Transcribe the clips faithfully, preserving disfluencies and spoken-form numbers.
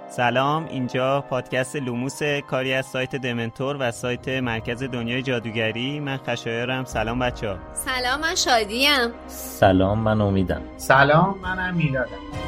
سلام، اینجا پادکست لوموس، کاری از سایت دمنتور و سایت مرکز دنیای جادوگری. من خشایارم. سلام بچه‌ها. سلام، من شادیم. سلام، من امیدم. سلام، منم میلادم.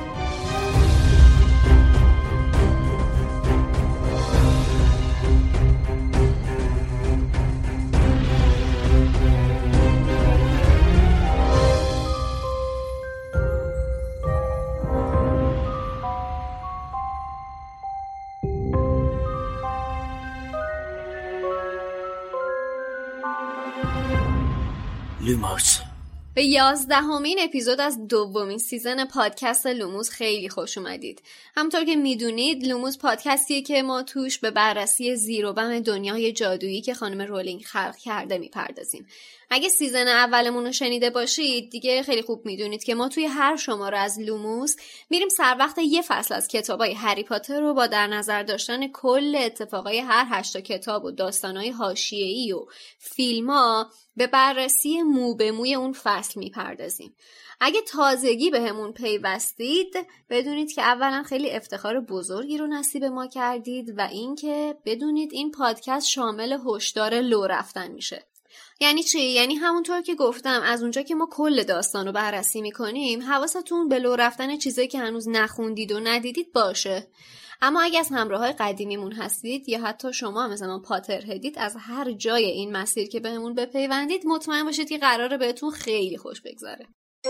لوموس. به یازدهمین اپیزود از دومین سیزن پادکست لوموس خیلی خوش اومدید. همونطور که میدونید لوموس پادکستیه که ما توش به بررسی زیر و بم دنیای جادویی که خانم رولینگ خلق کرده میپردازیم. اگه سیزن اولمون رو شنیده باشید دیگه خیلی خوب میدونید که ما توی هر شماره از لوموس میریم سر وقت یه فصل از کتابای هری پاتر رو با در نظر داشتن کل اتفاقای هر هشتا کتاب و داستانای حاشیه‌ای و فیلم‌ها به بررسی مو به موی اون فصل میپردازیم. اگه تازگی به همون پیوستید بدونید که اولا خیلی افتخار بزرگی رو نصیب ما کردید و اینکه بدونید این پادکست شامل هشدار لو رفتن میشه. یعنی چی؟ یعنی همونطور که گفتم از اونجا که ما کل داستان رو بررسی میکنیم حواستون به لو رفتن چیزایی که هنوز نخوندید و ندیدید باشه. اما اگه از همراه‌های قدیمیمون هستید یا حتی شما هم مثلا پاتر هدید از هر جای این مسیر که بهمون بپیوندید مطمئن باشید که قراره بهتون خیلی خوش بگذره.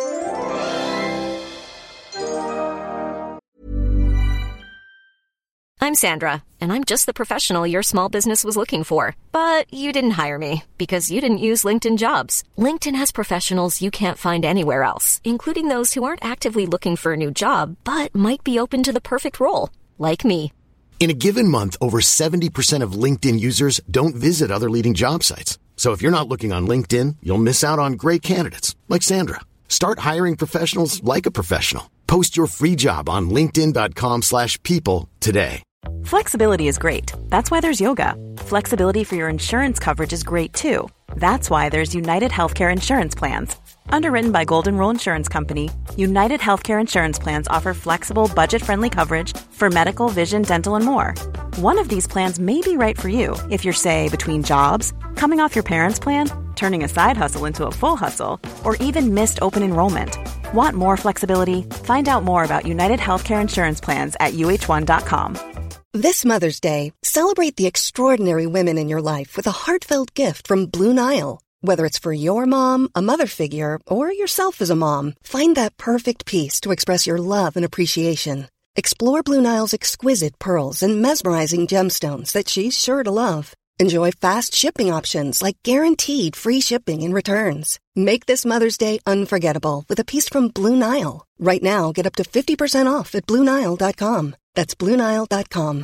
I'm Sandra, and I'm just the professional your small business was looking for. But you didn't hire me because you didn't use LinkedIn Jobs. LinkedIn has professionals you can't find anywhere else, including those who aren't actively looking for a new job, but might be open to the perfect role, like me. In a given month, over seventy percent of LinkedIn users don't visit other leading job sites. So if you're not looking on LinkedIn, you'll miss out on great candidates, like Sandra. Start hiring professionals like a professional. Post your free job on linkedin.com slash people today. Flexibility is great. That's why there's yoga. Flexibility for your insurance coverage is great too. That's why there's United Healthcare Insurance Plans. Underwritten by Golden Rule Insurance Company, United Healthcare Insurance Plans offer flexible, budget-friendly coverage for medical, vision, dental, and more. One of these plans may be right for you if you're, say, between jobs, coming off your parents' plan, turning a side hustle into a full hustle, or even missed open enrollment. Want more flexibility? Find out more about United Healthcare Insurance Plans at U H one dot com. This Mother's Day, celebrate the extraordinary women in your life with a heartfelt gift from Blue Nile. Whether it's for your mom, a mother figure, or yourself as a mom, find that perfect piece to express your love and appreciation. Explore Blue Nile's exquisite pearls and mesmerizing gemstones that she's sure to love. Enjoy fast shipping options like guaranteed free shipping and returns. Make this Mother's Day unforgettable with a piece from Blue Nile. Right now, get up to fifty percent off at blue nile dot com. That's blue nile dot com.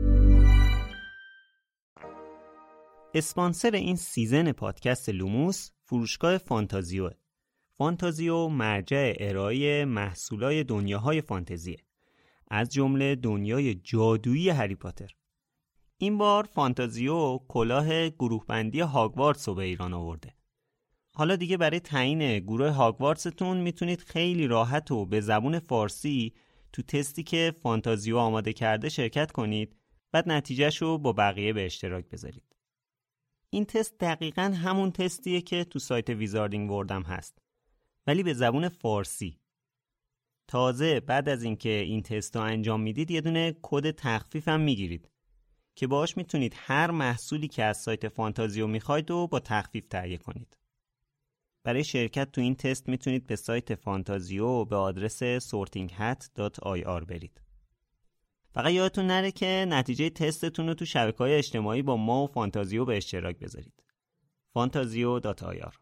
اسپانسر این سیزن پادکست لوموس فروشگاه فانتازیو. فانتازیو مرجع ارائه محصولای دنیاهای فانتزیه، از جمله دنیای جادویی هری پاتر. این بار فانتازیو کلاه گروه بندی هاگوارتس رو به ایران آورده. حالا دیگه برای تعیین گروه هاگوارتستون میتونید خیلی راحت و به زبون فارسی تو تستی که فانتازیو آماده کرده شرکت کنید، بعد نتیجهشو با بقیه به اشتراک بذارید. این تست دقیقاً همون تستیه که تو سایت ویزاردینگ وردم هست، ولی به زبون فارسی. تازه بعد از اینکه این تست رو انجام میدید یه دونه کد تخفیف هم میگیرید که باهاش میتونید هر محصولی که از سایت فانتازیو میخواید و با تخفیف تهیه کنید. برای شرکت تو این تست میتونید به سایت فانتازیو به آدرس sorting hat dot i r برید. فقط یادتون نره که نتیجه تستتون رو تو شبکه‌های اجتماعی با ما و فانتازیو به اشتراک بذارید. فانتازیو دات آی آر.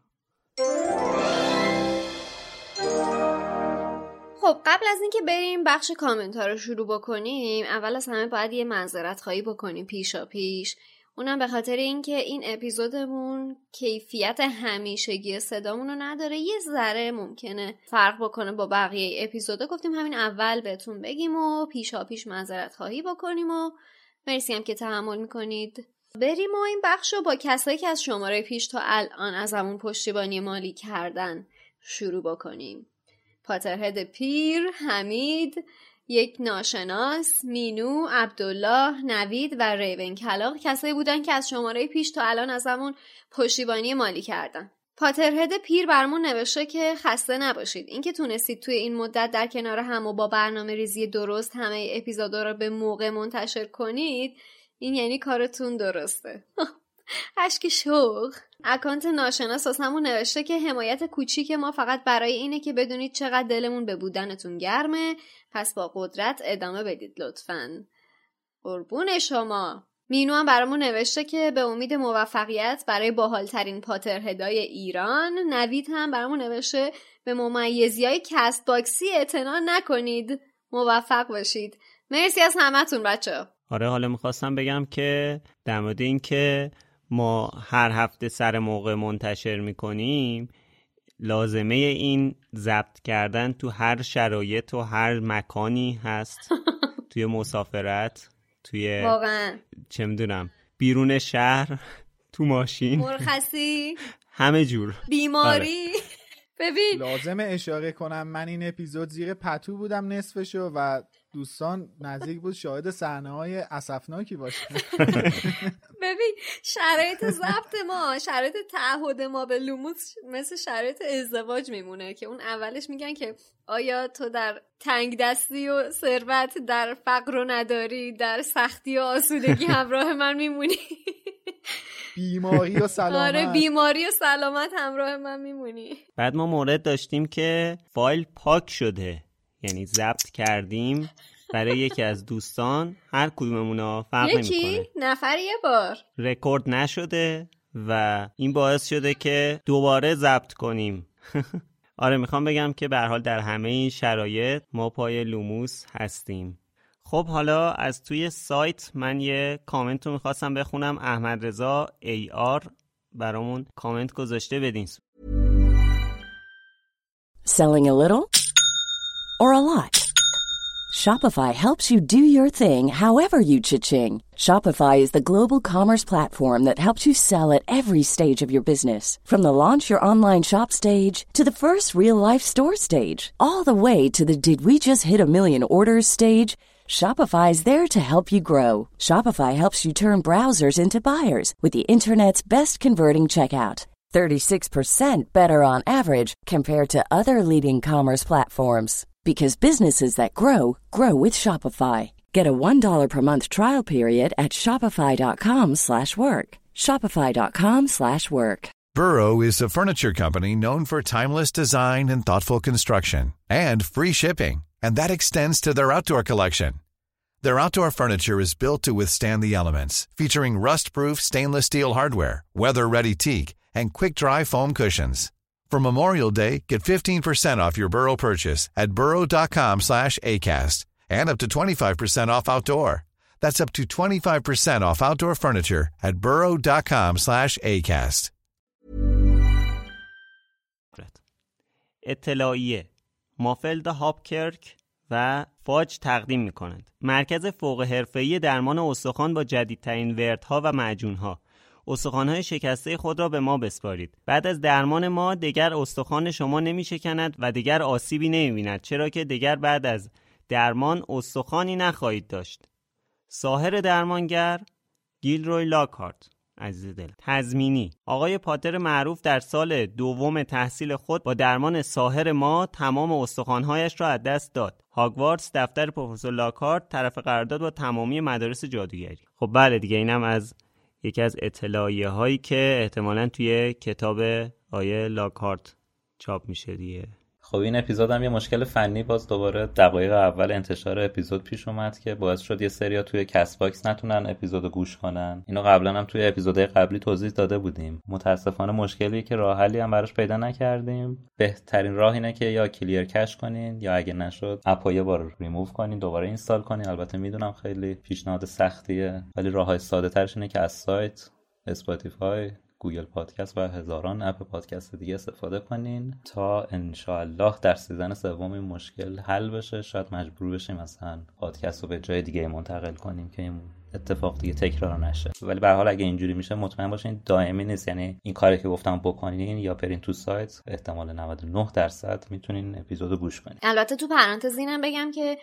خب قبل از اینکه بریم بخش کامنت ها رو شروع بکنیم اول از همه باید یه معذرت خواهی بکنیم پیشا پیش. اونم به خاطر اینکه این اپیزودمون کیفیت همیشگی صدامون رو نداره، یه ذره ممکنه فرق بکنه با بقیه اپیزودا. گفتیم همین اول بهتون بگیم و پیشا پیش معذرت خواهی بکنیم و مرسی هم که تحمل میکنید. بریم و این بخش رو با کسایی که از شماره پیش تا الان از همون پشتیبانی مالی کردن شروع بکنیم. پاترهد پیر، حمید، یک ناشناس، مینو، عبدالله، نوید و ریون کلاغ کسایی بودن که از شماره پیش تا الان از همون پشتیبانی مالی کردن. پاترهد پیر برمون نوشته که خسته نباشید. اینکه تونستید توی این مدت در کنار هم و با برنامه ریزی درست همه اپیزودا رو به موقع منتشر کنید، این یعنی کارتون درسته. اشکی شوق. اکانت ناشناس از همون نوشته که حمایت کوچیک ما فقط برای اینه که بدونید چقدر دلمون به بودنتون گرمه، پس با قدرت ادامه بدید لطفاً. قربون شما. مینو هم برامون نوشته که به امید موفقیت برای باحالترین پاترهدای ایران. نوید هم برامون نوشته به ممیزی‌های کست باکسی اعتنا نکنید. موفق باشید. مرسی از همتون بچه‌ها. آره، حالا میخواستم بگم که در مورد این که ما هر هفته سر موقع منتشر میکنیم، لازمه این ضبط کردن تو هر شرایط و هر مکانی هست. توی مسافرت، توی واقعا چه میدونم بیرون شهر، تو ماشین، مرخصی، همه جور، بیماری. ببین لازمه اشاره کنم من این اپیزود زیر پتو بودم نصفشو و دوستان نزدیک بود شاهد صحنه‌های اسفناکی باشه. ببین شرایط ضبط ما، شرایط تعهد ما به لوموس مثل شرایط ازدواج میمونه که اون اولش میگن که آیا تو در تنگ دستی و ثروت، در فقر و نداری، در سختی و آسودگی همراه من میمونی؟ بیماری و سلامت. آره بیماری و سلامت همراه من میمونی. بعد ما مورد داشتیم که فایل پاک شده، یعنی ضبط کردیم برای یکی از دوستان، هر کدوممون فرق نمیکنه، یکی نفر یه بار رکورد نشده و این باعث شده که دوباره ضبط کنیم. آره میخوام بگم که به هر حال در همه این شرایط ما پای لوموس هستیم. خب حالا از توی سایت من یه کامنت رو میخواستم بخونم. احمد رضا ای آر برامون کامنت گذاشته. بدین. Selling a little or a lot? Shopify helps you do your thing however you cha-ching. Shopify is the global commerce platform that helps you sell at every stage of your business. From the launch your online shop stage to the first real-life store stage, all the way to the did we just hit a million orders stage. Shopify is there to help you grow. Shopify helps you turn browsers into buyers with the internet's best converting checkout. thirty-six percent better on average compared to other leading commerce platforms. Because businesses that grow, grow with Shopify. Get a one dollar per month trial period at shopify.com slash work. Shopify.com slash work. Burrow is a furniture company known for timeless design and thoughtful construction and free shipping. And that extends to their outdoor collection. Their outdoor furniture is built to withstand the elements, featuring rust-proof stainless steel hardware, weather-ready teak, and quick-dry foam cushions. For Memorial Day, get fifteen percent off your Burrow purchase at burrow.com slash ACAST and up to twenty-five percent off outdoor. That's up to twenty-five percent off outdoor furniture at burrow.com slash ACAST. اطلاعیه مافلد هاپکرک و فاج تقدیم می‌کنند. مرکز فوق حرفه‌ای درمان استخوان با جدیدترین وردها و معجون‌ها. استخوان‌های شکسته خود را به ما بسپارید. بعد از درمان ما دیگر استخوان شما نمی‌شکند و دیگر آسیبی نمی‌بیند، چرا که دیگر بعد از درمان استخوانی نخواهید داشت. ساحر درمانگر گیلروی لاکهارت. عزیز دل. تضمینی. آقای پاتر معروف در سال دوم تحصیل خود با درمان ساحر ما تمام استخوان‌هایش را از دست داد. هاگوارتس دفتر پروفسور لاکهارت طرف قرارداد با تمامی مدارس جادوگری. خب بله دیگه، اینم از یکی از اطلاعیه هایی که احتمالاً توی کتاب آیه لاکهارت چاپ میشه دیگه. خب این اپیزود هم یه مشکل فنی باز دوباره دقایق اول انتشار اپیزود پیش اومد که باعث شد یه سریا توی کست باکس نتونن اپیزودو گوش کنن. اینو قبلا هم توی اپیزودهای قبلی توضیح داده بودیم. متاسفانه مشکلی که راه حلی هم براش پیدا نکردیم. بهترین راه اینه که یا کلیر کش کنین یا اگه نشد اپو یه بار ریموو کنین، دوباره اینستال کنین. البته میدونم خیلی پیشنهاد سختیه، ولی راههای ساده ترش اینه که از سایت، اسپاتیفای، گوگل پادکست و هزاران اپ پادکست دیگه استفاده کنین تا انشاءالله در سیزن سوم این مشکل حل بشه. شاید مجبور بشیم مثلا پادکست رو به جای دیگه منتقل کنیم که این اتفاق دیگه تکرار نشه. ولی به هر حال اگه اینجوری میشه مطمئن باشین دائمی نیست، یعنی این کاری که گفتم بکنین یا برین تو سایت احتمال نود و نه درصد میتونین اپیزودو گوش کنین. البته تو پرانتز اینم بگم که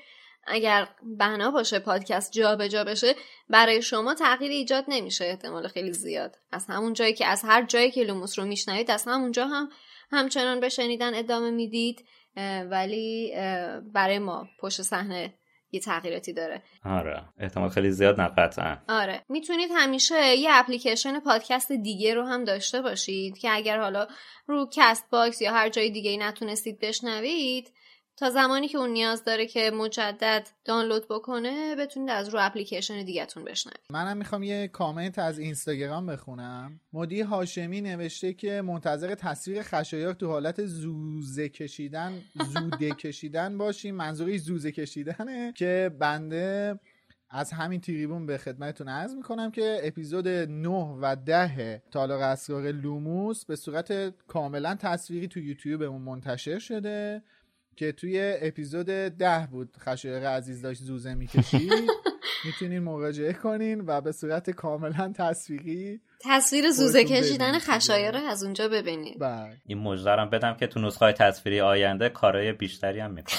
اگر بنا باشه پادکست جا به جا بشه برای شما تغییر ایجاد نمیشه احتمال خیلی زیاد. از همون جایی که از هر جایی که لوموس رو میشنوید از همونجا هم همچنان به شنیدن ادامه میدید، ولی برای ما پشت صحنه یه تغییراتی داره. آره احتمال خیلی زیاد نه قطعا. آره میتونید همیشه یه اپلیکیشن پادکست دیگه رو هم داشته باشید که اگر حالا رو کست باکس یا هر جای دیگه نتونستید بشنوید، تا زمانی که اون نیاز داره که مجدد دانلود بکنه بتونید از رو اپلیکیشن دیگه‌تون بشنوید. منم میخوام یه کامنت از اینستاگرام بخونم. مدی هاشمی نوشته که منتظر تصویر خشایار تو حالت زوزه کشیدن زوده کشیدن باشیم. منظوری زوزه کشیدنه که بنده از همین تریبون به خدمتتون عرض میکنم که اپیزود نه و ده تالار اسرار لوموس به صورت کاملا تصویری تو یوتیوبمون منتشر شده که توی اپیزود ده بود خشایار عزیز داشت زوزه میکشید. میتونین مراجعه کنین و به صورت کاملا تصویری تصویر زوزه کشیدن خشایار از اونجا ببینید. بله. این مژده‌ام بدم که تو نسخه‌های تصویری آینده کارهای بیشتری هم میکنه.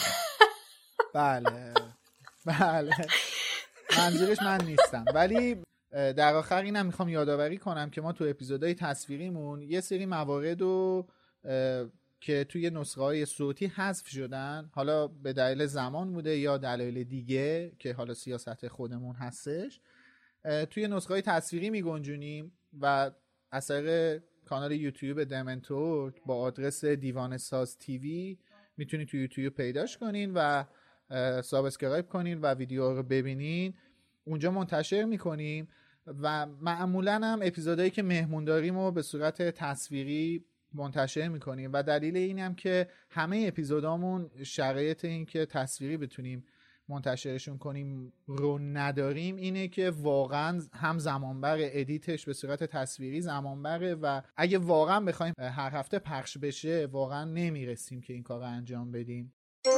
بله بله منظورش من نیستم، ولی در آخر اینم میخوام یادآوری کنم که ما تو اپیزودهای تصویریمون یه سری موارد رو که توی نسخه های صوتی حذف شدن، حالا به دلیل زمان بوده یا دلایل دیگه که حالا سیاست خودمون هستش، توی نسخه های تصویری میگنجونیم و از طریق کانال یوتیوب دمنتور با آدرس دیوانه ساز تیوی میتونید توی یوتیوب پیداش کنین و سابسکرایب کنین و ویدیو رو ببینین. اونجا منتشر میکنیم و معمولا هم اپیزودهایی که مهمون داریم رو به صورت تصویری منتشر میکنیم و دلیل این هم که همه اپیزودامون شرایط این که تصویری بتونیم منتشرشون کنیم رو نداریم، اینه که واقعا هم زمان بره ادیتش به صورت تصویری زمان بره و اگه واقعا بخوایم هر هفته پخش بشه واقعا نمیرسیم که این کار رو انجام بدیم.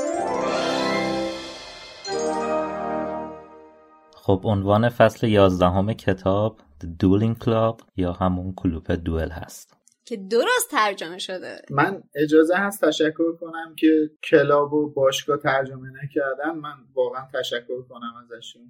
خب عنوان فصل یازدهم کتاب The Dueling Club یا همون کلوپ دوئل هست که درست ترجمه شده. من اجازه هست تشکر کنم که کلاب و باشگاه ترجمه نکردن، من واقعا تشکر کنم ازشون.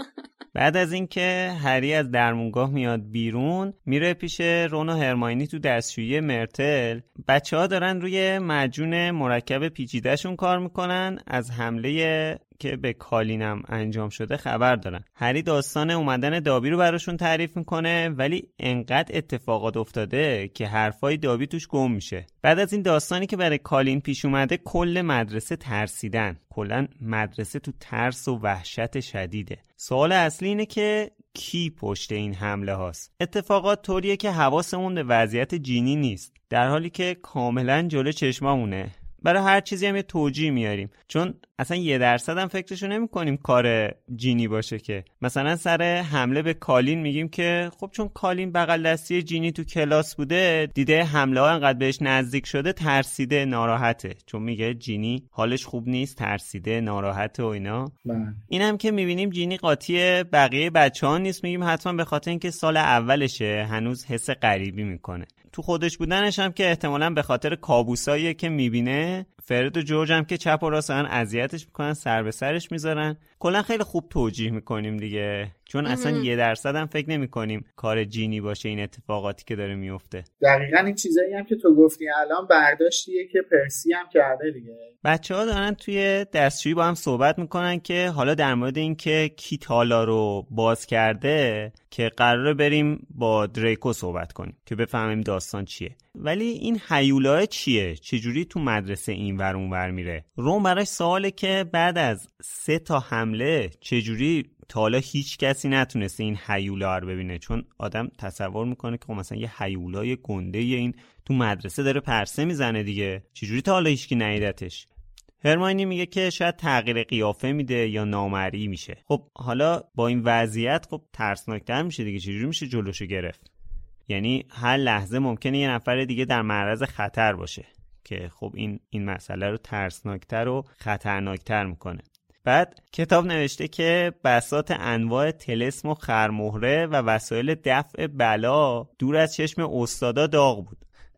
بعد از اینکه هری از درمونگاه میاد بیرون، میره پیش رون و هرماینی تو دستشویی مرتل. بچه‌ها دارن روی معجون مرکب پیچیده‌شون کار میکنن. از حمله که به کالینم انجام شده خبر دارن. هری داستان اومدن دابی رو براشون تعریف میکنه، ولی انقدر اتفاقات افتاده که حرفای دابی توش گم میشه. بعد از این داستانی که برای کالین پیش اومده کل مدرسه ترسیدن. کلا مدرسه تو ترس و وحشت شدیده. سوال اصلی اینه که کی پشت این حمله هاست؟ اتفاقات طوریه که حواسمون به وضعیت جینی نیست، در حالی که کاملا جلو چشمامونه. برای هر چیزی هم یه توجیه میاریم، چون اصلا یه درصد هم فکرشو نمی کنیم کار جینی باشه. که مثلا سر حمله به کالین میگیم که خب چون کالین بغل دستی جینی تو کلاس بوده، دیده حمله ها انقدر بهش نزدیک شده، ترسیده، ناراحته، چون میگه جینی حالش خوب نیست، ترسیده، ناراحته و اینا. اینم که میبینیم جینی قاطی بقیه بچه‌ها نیست، میگیم حتما به خاطر اینکه سال اولشه هنوز حس غریبی میکنه. تو خودش بودنش هم که احتمالاً به خاطر کابوسایی که میبینه. فرد و جورج هم که چپ و راست دارن اذیتش میکنن، سر به سرش میذارن. کلا خیلی خوب توجیه میکنیم دیگه، چون اصلا یه درصد هم فکر نمیکنیم کار جینی باشه این اتفاقاتی که داره میفته. دقیقاً این چیزایی هم که تو گفتی الان برداشتیه که پرسی هم کرده دیگه. بچه‌ها دارن توی دستشویی با هم صحبت میکنن که حالا در مورد این که کی تالا رو باز کرده، که قراره بریم با دریکو صحبت کنیم که بفهمیم داستان چیه. ولی این هیولای چیه؟ چجوری تو مدرسه این ور اون ور میره؟ روم براش سواله که بعد از سه تا حمله چجوری تا حالا هیچ کسی نتونسته این هیولا رو ببینه، چون آدم تصور میکنه که مثلا یه هیولای گنده این تو مدرسه داره پرسه میزنه دیگه، چجوری تا حالا هیچکی ندیدتش؟ هرماینی میگه که شاید تغییر قیافه میده یا نامرئی میشه. خب حالا با این وضعیت خب ترسناکتر میشه دیگه، چجوری میشه جلوشو گرفت؟ یعنی هر لحظه ممکنه یه نفر دیگه در معرض خطر باشه که خب این این مسئله رو ترسناکتر و خطرناکتر میکنه. بعد کتاب نوشته که بساط انواع طلسم و خرمهره و وسایل دفع بلا دور از چشم استادا داغ بود.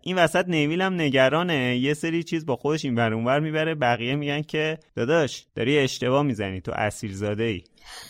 این وسط نیویل هم نگرانه، یه سری چیز با خودش این ور اون ور میبره، بقیه میگن که داداش داری اشتباه میزنی، تو اصیلزاده ای.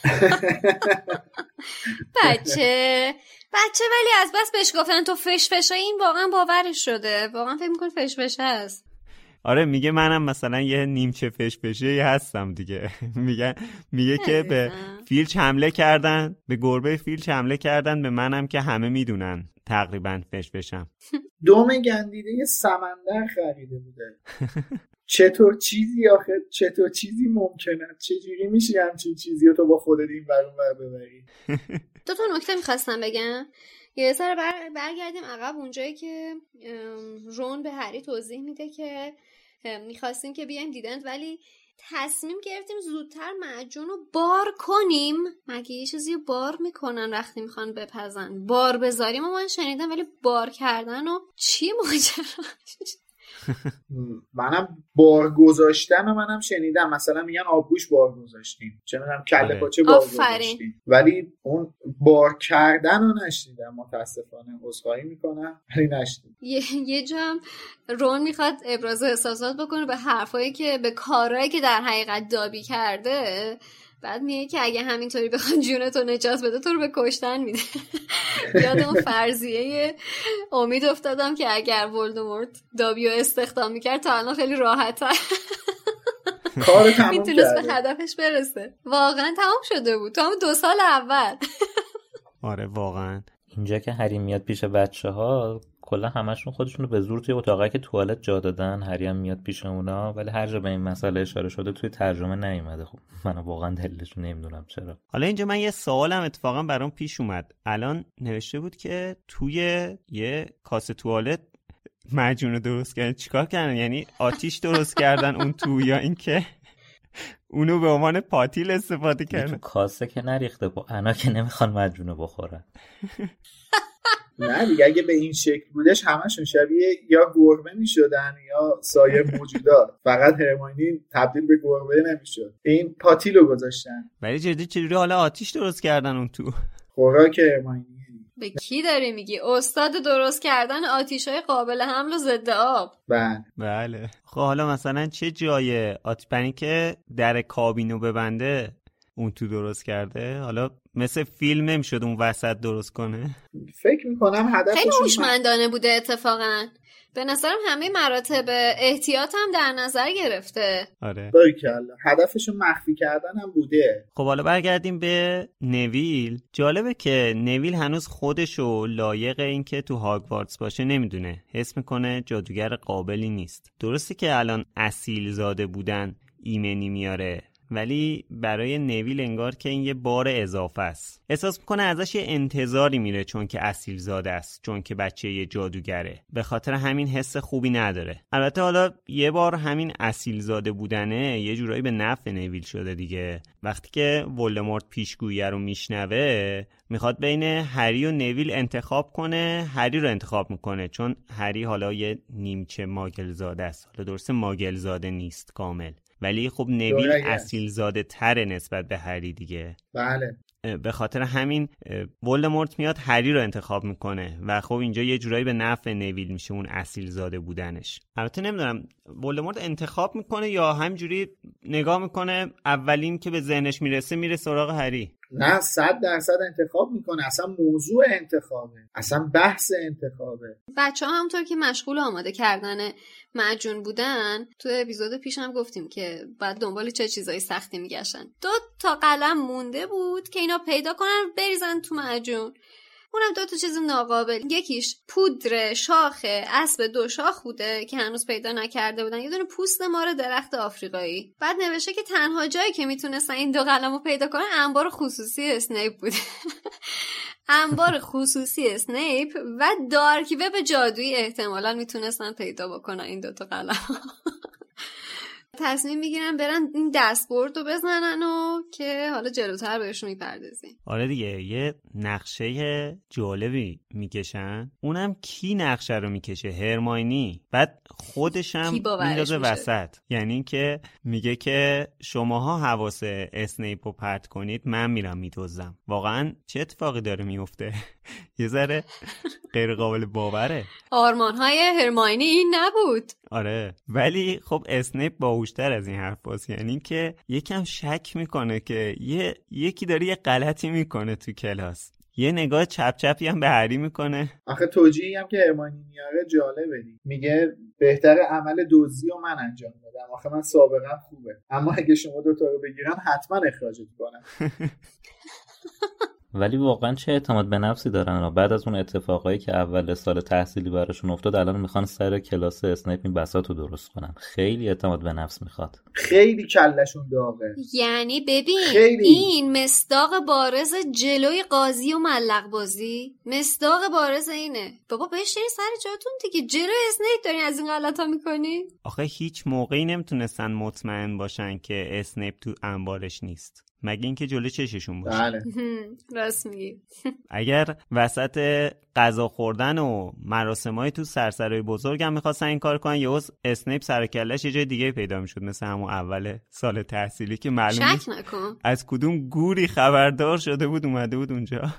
بچه بچه ولی از بس بهش گفتن تو فشفشه، این واقعا باورش شده، واقعا فکر میکنه فشفشه هست. آره میگه منم مثلا یه نیمچه فشفشه هستم دیگه. میگه میگه که به فیلچ حمله کردن، به گربه فیلچ حمله کردن، به منم که همه میدونن تقریبا فشفشم. دوم گندیده یه سمندر خریده بوده. چطور چیزی آخه چطور چیزی ممکنه؟ چجوری میشه همچین چیزی رو تو با خودت این ور اون ور ببری؟ دو تا نکته میخواستم بگم. یه سر بر... برگردیم عقب اونجایی که رون به هری توضیح میده که میخواستیم که بیایم دیدنت ولی تصمیم گرفتیم زودتر معجون رو بار کنیم. مگه یه چیزی رو بار میکنن وقتی میخوان بپزن؟ بار بذاریم و من شنیدم، ولی بار کردن و چی ماجراش؟ منم بار گذاشتن و منم شنیدم، مثلا میگن آبگوش بار گذاشتیم، چه میدونم کله پاچه بار گذاشتیم، ولی اون بار کردن رو نشنیدم متاسفانه. عذرخواهی میکنم ولی نشنیدم. یه, یه جام رون میخواد ابراز احساسات بکنه به حرفایی که به کارهایی که در حقیقت دابی کرده، بعد میگه که اگه همینطوری بخواد جونتو نجات بده تو رو به کشتن میده. یاد اون فرضیه امید افتادم که اگر ولدمورت دابیو استخدام میکرد تا الان خیلی راحت‌تر کار تموم میتونست به هدفش برسه. واقعا تمام شده بود تو هم دو سال اول. آره واقعا. اینجا که هری میاد پیش بچه ها کلا همشون خودشون رو به زور توی اتاقی که توالت جا دادن، هری هم میاد پیش اونا، ولی هر جا به این مسئله اشاره شده توی ترجمه نیومده. خب من واقعا دلیلش نمیدونم چرا. حالا اینجا من یه سوالم اتفاقا برام پیش اومد. الان نوشته بود که توی یه کاسه توالت معجون درست کردن، چیکار کردن؟ یعنی آتیش درست کردن اون تو، یا اینکه اونو به عنوان پاتیل استفاده کردن؟ تو کاسه که نریخته، با انا که نمیخوان معجون بخورن. نه دیگه اگه به این شکل بودش همشون شبیه یا گربه میشدن یا سایر موجودات، فقط هرمیونی تبدیل به گربه نمیشد. این پاتیلو گذاشتن. ولی جدی چجوری حالا آتیش درست کردن اون تو؟ خوراک هرمیونی. به کی داری میگی؟ استاد درست کردن آتیش‌های قابل حمل و ضد آب. بله بله. خب حالا مثلا چه جای آتیپنی که در کابینو ببنده اون تو درست کرده؟ حالا مثل فیلم نمیشد اون وسط درست کنه؟ فکر میکنم هدفش خیلی هوشمندانه بوده اتفاقا. به نظرم همه مراتب احتیاط هم در نظر گرفته. آره باریکلا. هدفشون مخفی کردن هم بوده. خب حالا برگردیم به نویل. جالبه که نویل هنوز خودشو لایق این که تو هاگوارتس باشه نمیدونه. حس میکنه جادوگر قابلی نیست. درسته که الان اصیل زاده بودن ایمنی میاره، ولی برای نویل انگار که این یه بار اضافه است. احساس میکنه ازش یه انتظاری میره چون که اصیل زاده است، چون که بچه یه جادوگره. به خاطر همین حس خوبی نداره. البته حالا یه بار همین اصیل زاده بودنه یه جورایی به نفع نویل شده دیگه. وقتی که ولدمورت پیشگویی رو میشنوه میخواد بین هری و نویل انتخاب کنه، هری رو انتخاب میکنه چون هری حالا یه نیمچه ماگل زاده است. حالا درسته ماگل زاده نیست کامل، ولی خب نویل اصیل زاده تره نسبت به هری دیگه. بله. به خاطر همین ولدمورت میاد هری رو انتخاب میکنه و خب اینجا یه جورایی به نفع نویل میشه اون اصیل زاده بودنش. البته نمیدونم ولدمورت انتخاب میکنه یا همجوری نگاه میکنه اولین که به ذهنش میرسه میره سراغ هری. نه صد درصد انتخاب میکنه. اصلا موضوع انتخابه، اصلا بحث انتخابه. بچه ها همونطور که مشغول آماده کردن معجون بودن، تو اپیزود پیش هم گفتیم که بعد دنبال چه چیزایی سختی میگشتن. دو تا قلم مونده بود که اینا پیدا کنن بریزن تو معجون. اونم دو تا چیز ناقابل، یکیش پودر شاخ اسب دو شاخ بوده که هنوز پیدا نکرده بودن، یه دونه پوست مار درخت آفریقایی. بعد نوشته که تنها جایی که میتونستن این دو قلمو پیدا کنن انبار خصوصی اسنیپ بوده. انبار خصوصی اسنیپ و دارک وب جادویی احتمالاً میتونستن پیدا بکنن این دو تا قلم. تصمیم میگیرن برن این دستبرد رو بزنن و که حالا جلوتر بهشون میپردازیم. آره دیگه، یه نقشه جالبی میکشن. اونم کی نقشه رو میکشه؟ هرماینی. بعد خودش هم میندازه وسط، یعنی که میگه که شماها حواس اسنیپ رو پرت کنید، من میرم میدوزم. واقعا چه اتفاقی داره میفته؟ یه ذره غیر قابل باوره. آرمان‌های هرماینی این نبود. آره، ولی خب اسنیپ باهوشتر از این حرف باست، یعنی که یکم شک میکنه که یه یکی داره یه غلطی میکنه تو کلاس. یه نگاه چپ چپی هم به هری میکنه. آخه توجیهی هم که هرماینی میاره جالبه، میگه بهتره عمل دزدی رو من انجام بدم، آخه من سابقا خوبه، اما اگه شما دوتا رو بگیرم حتما اخراجت کنم. ولی واقعا چه اعتماد به نفسی دارن بعد از اون اتفاقایی که اول سال تحصیلی براشون افتاد، الان میخوان سر کلاس اسنیپ این بساطو درست کنن. خیلی اعتماد به نفس میخواد، خیلی کلشون داغه. یعنی ببین خیلی. این مصداق بارز جلوی قاضی و ملق بازی، مصداق بارز اینه. بابا بشین سر جاتون دیگه، جلوی اسنیپ دارین از این غلطا میکنی. آخه هیچ موقعی نمیتونستن مطمئن باشن که اسنیپ تو انبارش نیست، مگه اینکه جلوی چششون باشه. بله راست میگی. اگر وسط غذا خوردن و مراسمای تو سرسرای بزرگ هم میخواستن این کار کنن، یهو اسنیپ سر کلهش یه جای دیگه پیدا میشد، مثل همون اول سال تحصیلی که معلوم نیست از کدوم گوری خبردار شده بود اومده بود اونجا.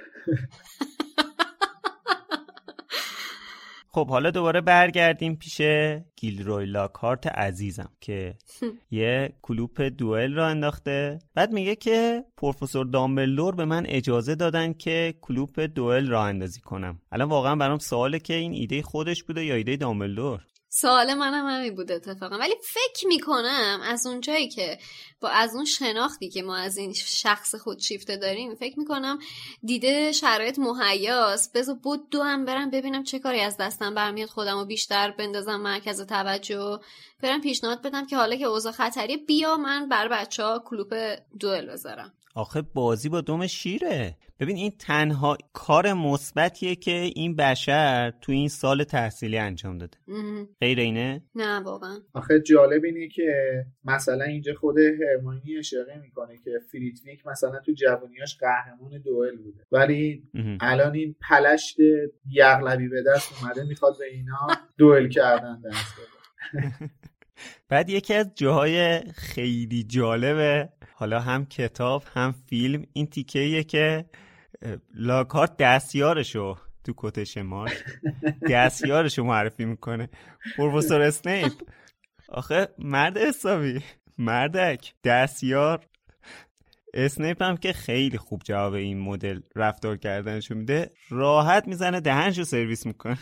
خب حالا دوباره برگردیم پیش گیلروی لاکارت عزیزم که یه کلوپ دوئل را انداخته. بعد میگه که پروفسور دامبلدور به من اجازه دادن که کلوپ دوئل را اندازی کنم. الان واقعا برام سواله که این ایده خودش بوده یا ایده دامبلدور؟ سوال منم همین بود اتفاقا، ولی فکر میکنم از اون جایی که با از اون شناختی که ما از این شخص خودشیفته داریم، فکر میکنم دیده شرایط مهیاست، بذار بود دو هم برم ببینم چه کاری از دستم برمیاد، خودم رو بیشتر بندازم مرکز توجه، برم پیشنهاد بدم که حالا که اوضاع خطریه بیا من بر بچه ها کلوپ دوئل بذارم. آخه بازی با دم شیره. ببین این تنها کار مثبتیه که این بشر تو این سال تحصیلی انجام داده. غیر اینه؟ نه واقعا. آخه جالب اینه که مثلا اینجا خود هرماینی اشاره میکنه که فلیتویک مثلا تو جوانیاش قهرمان دوئل بوده، ولی الان این پلشت یغلبی به دست اومده میخواد به اینا دوئل کردن دست بده. بعد یکی از جاهای خیلی جالبه، حالا هم کتاب هم فیلم، این تیکه‌ایه که لاکارت دستیارشو تو کتش مارک دستیارشو معرفی میکنه، پروفسور اسنیپ. آخه مرد حسابی، مردک، دستیار. اسنیپ هم که خیلی خوب جواب این مدل رفتار کردنشو میده، راحت میزنه دهنشو سرویس میکنه.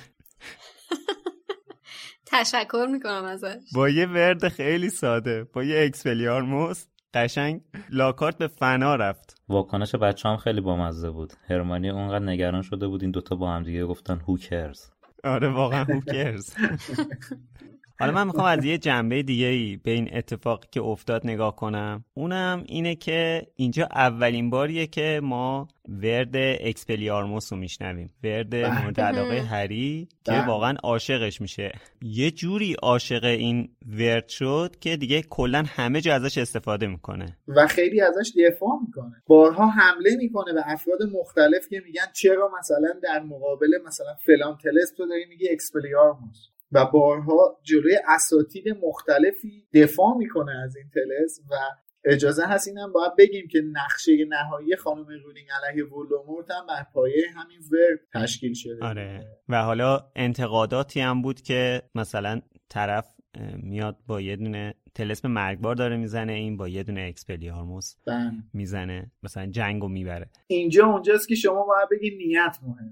تشکر میکنم ازش. با یه ورد خیلی ساده، با یه اکسپلیارموس قشنگ لاکارت به فنا رفت. واکنش بچه هم خیلی بامزه بود. هرمانی اونقدر نگران شده بود این دوتا با هم دیگه گفتن who cares. آره واقعا who cares. حالا من میخوام از یه جنبه دیگه‌ای به این اتفاقی که افتاد نگاه کنم. اونم اینه که اینجا اولین باریه که ما ورد اکسپلیارموس رو میشنویم، ورد مورد علاقه هری که واقعا عاشقش میشه. یه جوری عاشق این ورد شد که دیگه کلا همه جا ازش استفاده میکنه و خیلی ازش دفاع میکنه. بارها حمله میکنه به افراد مختلف که میگن چرا مثلا در مقابل مثلا فلان تلسپ تو داری میگی اکسپلیارموس، و بارها جلوی اساتید مختلفی دفاع میکنه از این طلسم. و اجازه هست اینم باید بگیم که نقشه نهایی خانم رولینگ علیه ولدمورت هم بر پایه همین ورد تشکیل شده. آره. و حالا انتقاداتی هم بود که مثلا طرف میاد با یه دونه طلسم مرگبار داره میزنه، این با یه دونه اکسپلیارموس میزنه، مثلا جنگو میبره. اینجا اونجاست که شما باید بگی نیت مهم.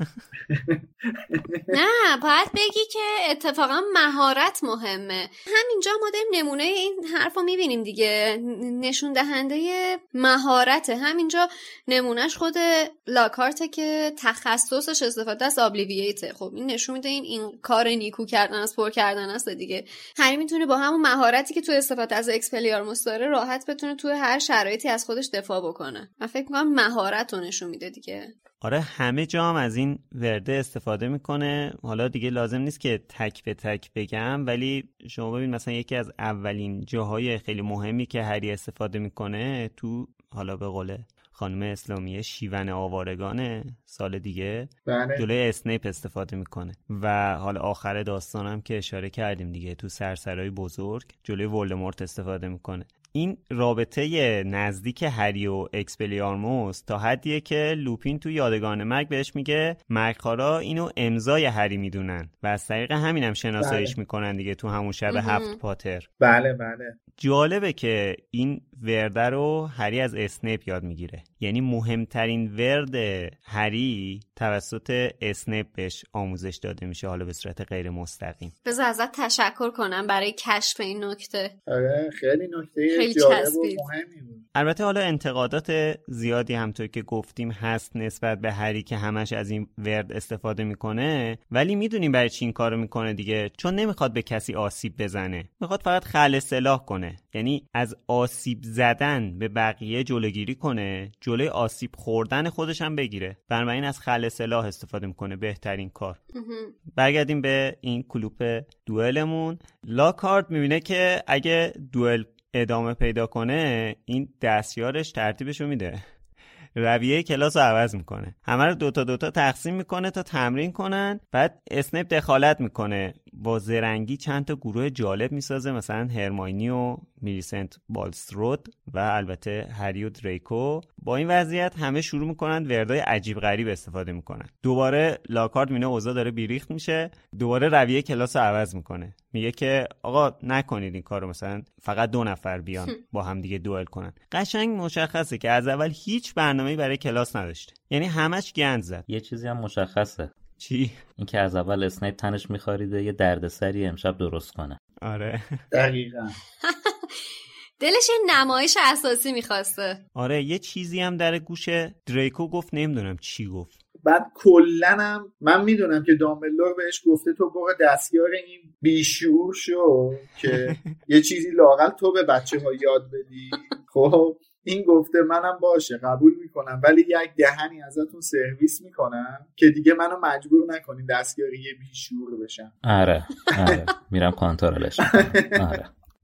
نه باید بگی که اتفاقا مهارت مهمه. همینجا ما داریم نمونه این حرفو میبینیم دیگه، نشون دهنده مهارته. همینجا نمونهش خود لاکارته که تخصصش استفاده از ابلیوییته. خب این نشون میده این این کار نیکو کردن از پر کردن است دیگه. هری میتونه با همون مهارت مهارتی که تو استفاده از اکسپلیارموس داره راحت بتونه تو هر شرایطی از خودش دفاع بکنه. من فکر می‌کنم مهارت رو نشون میده دیگه. آره همه جا هم از این ورده استفاده میکنه. حالا دیگه لازم نیست که تک به تک بگم، ولی شما ببین مثلا یکی از اولین جاهای خیلی مهمی که هری استفاده میکنه تو، حالا به قول خانم اسلامیه، شیون آوارگانه سال دیگه بله. جلوی اسنیپ استفاده میکنه و حالا آخر داستانم که اشاره کردیم دیگه تو سرسرای بزرگ جلوی ولدمورت استفاده میکنه. این رابطه نزدیک هری و اکسپلیارموس تا حدیه که لوپین تو یادگان مرگ بهش میگه مرگخوارا اینو امضای هری میدونن و از طریق همین هم شناساییش بله. میکنن دیگه تو همون شب هفت پاتر. بله بله. جالبه که این ورده رو هری از اسنیپ یاد میگیره، یعنی مهمترین ورد هری توسط اسنیپ بهش آموزش داده میشه، حالا به صورت غیر مستقیم. بذار ازت تشکر کنم برای کشف این نکته. آره خیلی نکته خیلی جالب و مهمی بود. البته حالا انتقادات زیادی همونطور که گفتیم هست نسبت به هری که همش از این ورد استفاده میکنه، ولی میدونیم برای چی این کارو میکنه دیگه، چون نمیخواد به کسی آسیب بزنه، میخواد فقط خلع سلاح کنه، یعنی از آسیب زدن به بقیه جلوگیری کنه، جلوی آسیب خوردن خودش هم بگیره. بنابراین از خلع سلاح استفاده میکنه، بهترین کار. برگردیم به این کلوپ دوئلمون. لاکارت میبینه که اگه دوئل ادامه پیدا کنه این دستیارش ترتیبشو میده، رویه کلاس رو عوض میکنه، همه رو دوتا دوتا تقسیم میکنه تا تمرین کنن. بعد اسنیپ دخالت میکنه، با زرنگی چند تا گروه جالب میسازه، مثلا هرماینی و میلیسنت بالسترود و البته هری و دریکو. با این وضعیت همه شروع میکنن وردای عجیب غریب استفاده میکنن. دوباره لاکارت میبینه اوضاع داره بیریخت میشه، دوباره رویه کلاس رو عوض میکنه، میگه که آقا نکنید این کارو، مثلا فقط دو نفر بیان با هم دیگه دوئل کنن. قشنگ مشخصه که از اول هیچ برنامه‌ای برای کلاس نداشته، یعنی همش گند زد. یه چیزی هم مشخصه. چی؟ اینکه از اول اسنیپ تنش می‌خاریده یه دردسری امشب درست کنه. آره دقیقاً. دلش یه نمایش اساسی می‌خواسته. آره یه چیزی هم در گوش دریکو گفت، نمیدونم چی گفت. بعد کلنم من میدونم که دامبلدور بهش گفته تو برو دستیار این بیشعور شو که یه چیزی لااقل تو به بچه‌ها یاد بدی. خب این گفته منم باشه قبول میکنم، ولی یک دهنی ازتون سرویس میکنم که دیگه منو مجبور نکنین دستیاری یه بیشعور بشم. آره آره میرم کنترلش. آره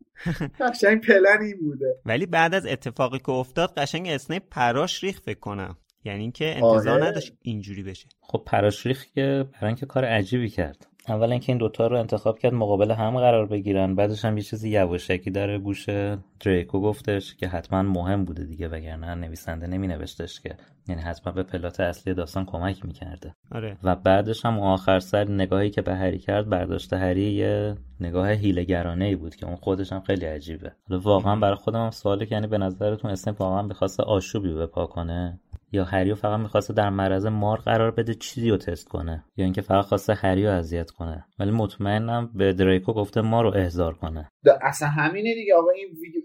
قشنگ پلن این بوده. ولی بعد از اتفاقی که افتاد قشنگ اسنیپ پراش ریخت فکر کنم، یعنی اینکه انتظار آره. نداشت اینجوری بشه. خب پراش ریخت که برای اینکه کار عجیبی کرد. اول اینکه این دوتا رو انتخاب کرد مقابل هم قرار بگیرن، بعدش هم یه چیزی یواشکی در گوش دریکو گفتش که حتما مهم بوده دیگه، وگرنه نویسنده نمی نوشتش که، یعنی حتما به پلات اصلی داستان کمک میکرده. آره. و بعدش هم آخر سر نگاهی که به هری کرد، برداشت هری یه نگاه حیله‌گرانه‌ای بود که اون خودش هم خیلی عجیبه. حالا واقعا برای خودم هم سواله که یعنی به نظرتون اسنیپ واقعا بخواد آشوبی بپا کنه، یا هریو فقط می‌خواسته در معرض مار قرار بده چیزی رو تست کنه، یا اینکه فقط خواسته هریو اذیت کنه؟ ولی مطمئنم به دریکو گفته ما رو احضار کنه. اصلا همینه دیگه آقا. این وی...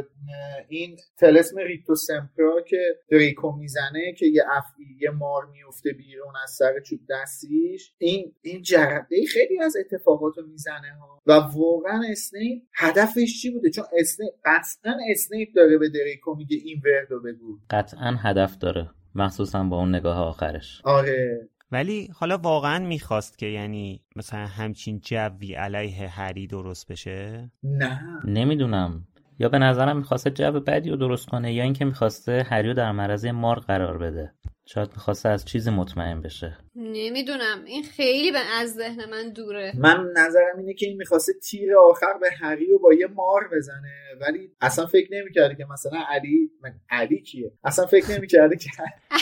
این طلسم ریکتو سمپرا که دریکو میزنه که یه افعی یه مار میفته بیرون از سر چوب دستیش، این این جرقه خیلی از اتفاقاتو میزنه ها. و واقعا اسنیپ هدفش چی بوده؟ چون اسنیپ قطعا اسنیپ داره به دریکو میگه این وردو بگو، قطعا هدف داره، مخصوصا با اون نگاه آخرش. آره. ولی حالا واقعا میخواست که یعنی مثلا همچین جوی علیه هری درست بشه؟ نه نمیدونم، یا به نظرم میخواسته جو بدی رو درست کنه، یا اینکه میخواسته هری رو در معرض مار قرار بده. شاید میخواسته از چیزی مطمئن بشه. نمیدونم، این خیلی از ذهن من دوره. من نظرم اینه که این میخواسته تیر آخر به هری رو با یه مار بزنه، ولی اصلا فکر نمیکرده که مثلا علی من علی کیه؟ اصلا فکر نمیکرده که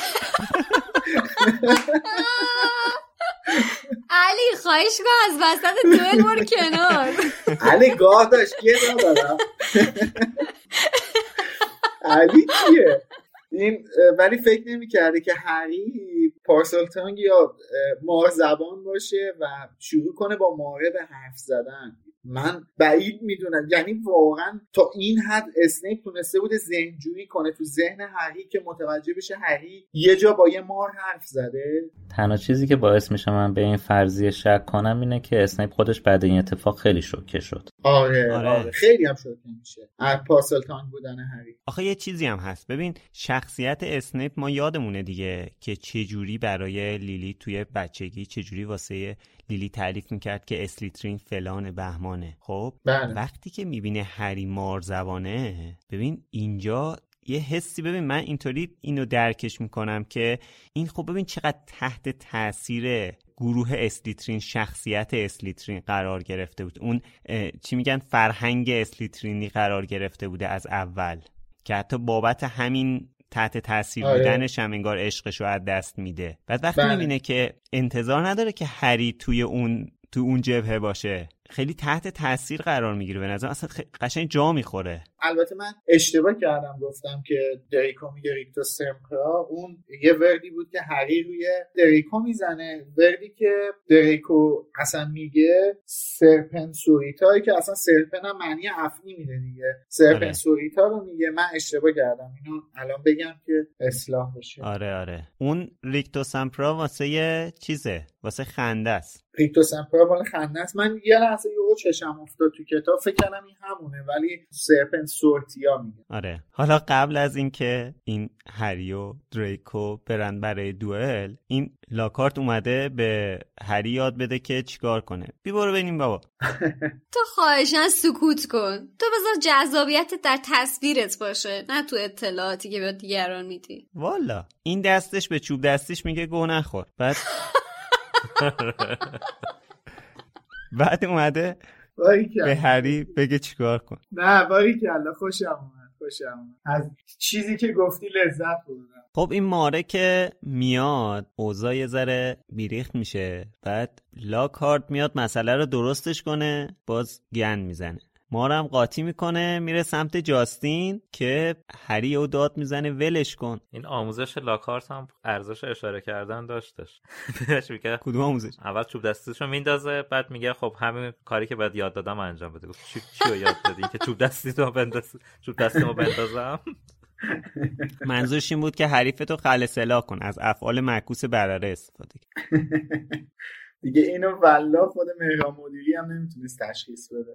علی خواهش کن از وسط دوئل برو کنار. علی گاه داشت یه دادم علی کیه این؟ ولی فکر نمی کرده که هری پارسال تانگ یا مار زبان باشه و شروع کنه با ماره به حرف زدن. من بعید میدونم، یعنی واقعا تا این حد اسنیپ تونسته بوده ذهنجویی کنه تو ذهن هری که متوجه بشه هری یه جا با یه مار حرف زده. تنها چیزی که باعث میشه من به این فرضیه شک کنم اینه که اسنیپ خودش بعد این اتفاق خیلی شوکه شد. آره آره, آره. خیلی هم شوکه میشه از پارسال تانگ بودن هری. آخه یه چیزی هم هست، ببین شخصیت اسنیپ ما یادمونه دیگه که چجوری برای لیلی توی بچگی چجوری واسه لیلی تعریف میکرد که اسلیترین فلان بهمانه. خب بله. وقتی که میبینه هری مار زبانه، ببین اینجا یه حسی، ببین من اینطوری اینو درکش میکنم که این خب ببین چقدر تحت تاثیر گروه اسلیترین، شخصیت اسلیترین قرار گرفته بود، اون چی میگن فرهنگ اسلیترینی قرار گرفته بوده از اول که حتی بابت همین تحت تاثیر آره. بودنش هم انگار عشقشو از دست میده. بعد وقتی بله. میبینه که انتظار نداره که هری توی اون تو اون جبهه باشه، خیلی تحت تاثیر قرار میگیره، به نظر اصلا قشنگ جا میخوره. البته من اشتباه کردم گفتم که دریکو میگه ریکتو سمپرا، اون یه وردی بود که هری روی دریکو میزنه، وردی که دریکو اصلا میگه سرپنسوریتا که اصلا سرپن هم معنی افنی میده دیگه، سرپنسوریتا رو میگه. من اشتباه کردم، اینو الان بگم که اصلاح بشه. آره آره اون ریکتو سمپرا واسه یه چیزه، واسه خنده است. ریکتو سمپرا مال خنده است. من یه لحظه یهو چشم افتاد تو کتاب، فکر کردم این همونه، ولی سرپنسورتیا میگه. آره حالا قبل از این که این هری و دریکو برن برای دوئل، این لاکارت اومده به هری یاد بده که چیکار کنه. بی برو ببینیم بابا. تو خواهشاً سکوت کن، تو بذار جذابیتت در تصویرت باشه، نه تو اطلاعاتی که به دیگران میدی. والا این دستش به چوب دستیش میگه گوه نخور. بعد بعد اومده به هری بگه چیکار کن. نه باری که الله خوشم اومد، خوشم اومد از چیزی که گفتی، لذت بردم. خب این ماره که میاد اوضاع یه ذره بیریخت میشه، بعد لاکارت میاد مسئله رو درستش کنه، باز گند میزنه. مارم قاطی میکنه میره سمت جاستین که هری او داد میزنه ولش کن. این آموزش لاکارت هم ارزش اشاره کردن داشتش. بهش میگه کدوم آموزش؟ اول چوب دستیشو میندازه، بعد میگه خب همین کاری که بعد یاد دادم انجام بده. گفت چی چی رو یاد دادی که چوب دستیتو بنداز، چوب دستیمو بندازم؟ منظورش این بود که حریفتو خلع سلاح کن، از افعال معکوس برره استفاده کن. دیگه اینو والله خود مهران مدیری هم نمیتونست تشخیص بده.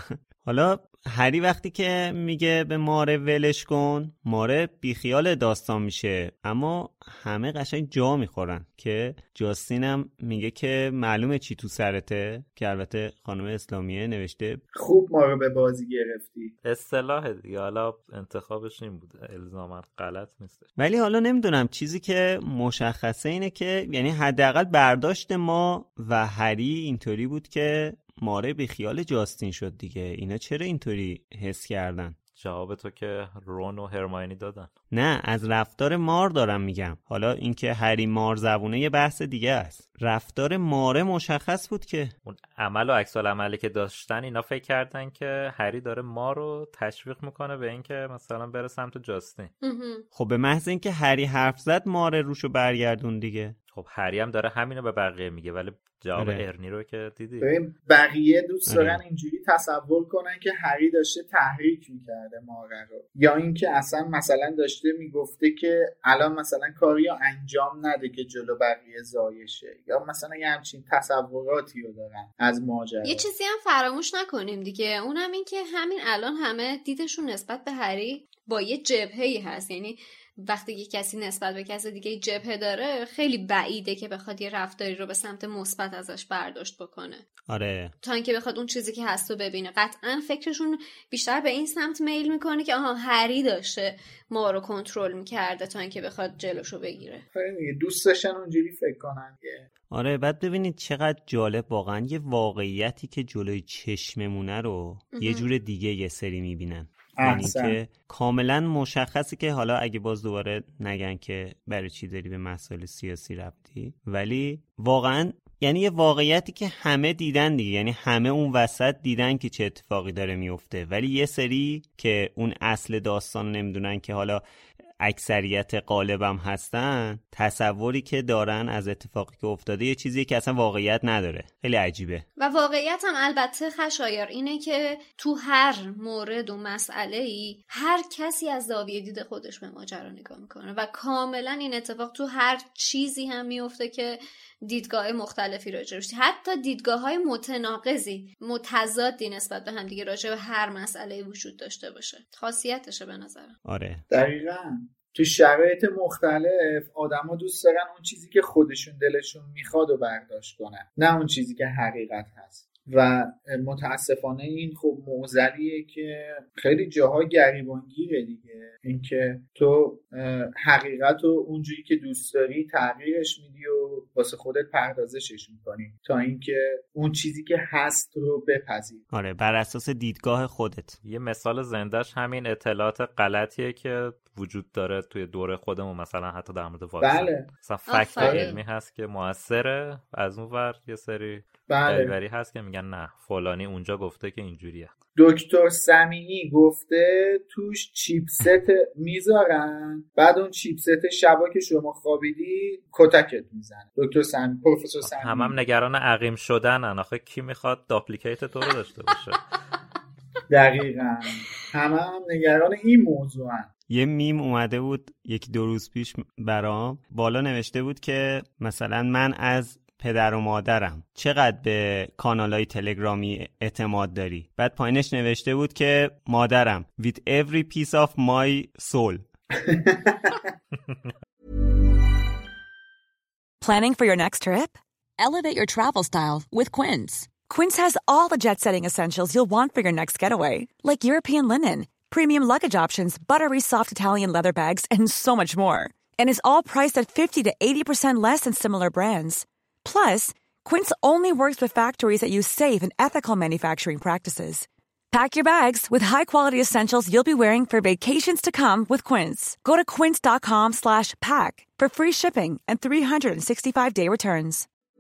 حالا هری وقتی که میگه به ماره ولش کن، ماره بیخیال داستان میشه، اما همه قشنگ جا میخورن که جاستین هم میگه که معلومه چی تو سرته، که البته خانم اسلامیه نوشته خوب ما رو به بازی گرفتی. اصطلاح دیگه، حالا انتخابش این بوده، الزاما غلط نیست. ولی حالا نمیدونم، چیزی که مشخصه اینه که یعنی حداقل برداشت ما و هری اینطوری بود که ماره بی خیال جاستین شد دیگه. اینا چرا اینطوری حس کردن؟ جواب تو که رون و هرماینی دادن. نه از رفتار مار دارم میگم. حالا اینکه هری مار زبونه یه بحث دیگه است. رفتار ماره مشخص بود که اون عمل و عکس العملی که داشتن، اینا فکر کردن که هری داره مار رو تشویق میکنه به اینکه مثلا بره سمت جاستین. خب به محض اینکه هری حرف زد ماره روشو برگردون دیگه. خب هری هم داره همینو به بقیه میگه، ولی جواب آره. ارنی رو که دیدی. ببین بقیه دوست دارن اینجوری تصور کنن که هری داشته تحریک میکرده ماره رو، یا اینکه اصلا مثلا داشته میگفته که الان مثلا کاری رو انجام نده که جلو بقیه ضایع، یا مثلا یه همچین تصوراتی رو دارن از ماجرا. یه چیزی هم فراموش نکنیم دیگه، اونم این که همین الان همه دیدشون نسبت به هری با یه جبهه‌ای هست. یعنی وقتی که کسی نسبت به کسی دیگه جبهه داره، خیلی بعیده که بخواد یه رفتاری رو به سمت مثبت ازش برداشت بکنه. آره. تا اینکه بخواد اون چیزی که هست رو ببینه. قطعاً فکرشون بیشتر به این سمت میل میکنه که آها هری داشته ما رو کنترل میکرده تا اینکه بخواد جلوشو بگیره. خیلی دوست داشتن اونجوری فکر کنن که آره. بعد ببینید چقدر جالب واقعا یه واقعیتی که جلوی چشممونه رو یه جور دیگه یه سری میبینن. یعنی که کاملا مشخصه که حالا اگه باز دوباره نگن که برای چی داری به مسائل سیاسی ربطی، ولی واقعا یعنی یه واقعیتی که همه دیدن دیگه. یعنی همه اون وسط دیدن که چه اتفاقی داره میفته، ولی یه سری که اون اصل داستان نمیدونن که حالا اکثریت غالبم هستن، تصوری که دارن از اتفاقی که افتاده یه چیزیه که اصلا واقعیت نداره. خیلی عجیبه. و واقعیت هم البته خشایار اینه که تو هر مورد و مسئله‌ای هر کسی از زاویه دید خودش به ماجرا نگاه میکنه و کاملا این اتفاق تو هر چیزی هم میفته که دیدگاه مختلفی راجعش، حتی دیدگاه‌های متناقضی متضادی نسبت به هم دیگه راجع به هر مسئله وجود داشته باشه. خاصیتشه به نظرم. آره دقیقاً. تو شرایط مختلف آدما دوست دارن اون چیزی که خودشون دلشون میخواد و برداشت کنن، نه اون چیزی که حقیقت هست. و متاسفانه این خب معضلیه که خیلی جاها گریبانگیره دیگه، اینکه تو حقیقت رو اونجوری که دوست داری تغییرش میدی و واسه خودت پردازشش میکنی تا اینکه اون چیزی که هست رو بپذیر. آره، بر اساس دیدگاه خودت. یه مثال زندهش همین اطلاعات غلطیه که وجود داره توی دوره خودمون، مثلا حتی در مورد واکسن. بله. مثلا فکت علمی هست که موثره، از اون ور یه سری دریوری هست که میگن نه فلانی اونجا گفته که اینجوریه. دکتر سمیعی گفته توش چیپست میذارن، بعد اون چیپست شبا که شما خوابیدی کتکت میزنه. دکتر سمیعی، پروفسور سمیعی. هم هم نگران عقیم شدنن، آخه کی میخواد داپلیکیت تو رو داشته باشه؟ دقیقاً. هم هم نگران این موضوعن. یه میم اومده بود یکی دو روز پیش برام، بالا نوشته بود که مثلا من از پدر و مادرم چقدر به کانالای تلگرامی اعتماد داری؟ بعد پایینش نوشته بود که مادرم with every piece of my soul. Planning for your next trip? Elevate your travel style with Quince. Quince has all the jet-setting essentials you'll want for your next getaway, like European linen, premium luggage options, buttery soft Italian leather bags, and so much more. And is all priced at fifty to eighty percent less than similar brands. Plus, Quince only works with factories that use safe and ethical manufacturing practices. Pack your bags with high-quality essentials you'll be wearing for vacations to come with Quince. Go to quince.com slash pack for free shipping and three sixty-five day returns.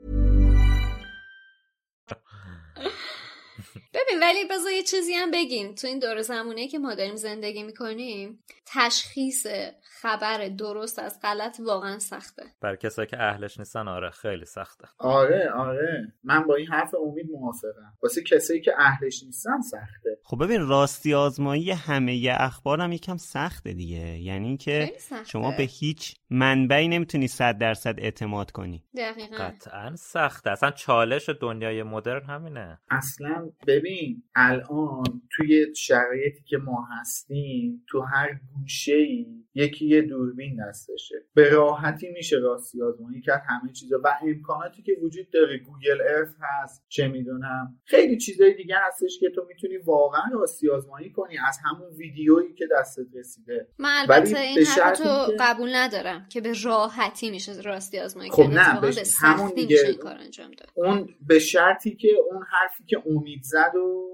ببین ولی بذار یه چیزی هم بگیم، تو این دور زمانه که ما داریم زندگی میکنیم تشخیص خبر درست از غلط واقعا سخته. برای کسایی که اهلش نیستن آره خیلی سخته. آره آره من با این حرف امید موافقم. واسه کسایی که اهلش نیستن سخته. خب ببین راستی آزمایی همه اخبار هم یکم سخته دیگه، یعنی که شما به هیچ منبعی نمیتونی صد درصد اعتماد کنی. دقیقاً. قطعاً سخته. اصلا چالش دنیای مدرن همینه. اصلا ببین الان توی شرایطی که ما هستیم تو هر گوشه‌ای یکی یه دوربین دستشه، به راحتی میشه راستی آزمایی کرد همه چیزا و امکاناتی که وجود داره، گوگل ارث هست، چه میدونم خیلی چیزای دیگه هستش که تو میتونی واقعا راستی آزمایی کنی از همون ویدیویی که دستت رسیده. من البته این حرف تو که... قبول ندارم که به راحتی میشه راستی آزمایی خب کنی. نه به همون دیگه این کار انجام داد. اون به شرطی که اون حرفی که امید زد و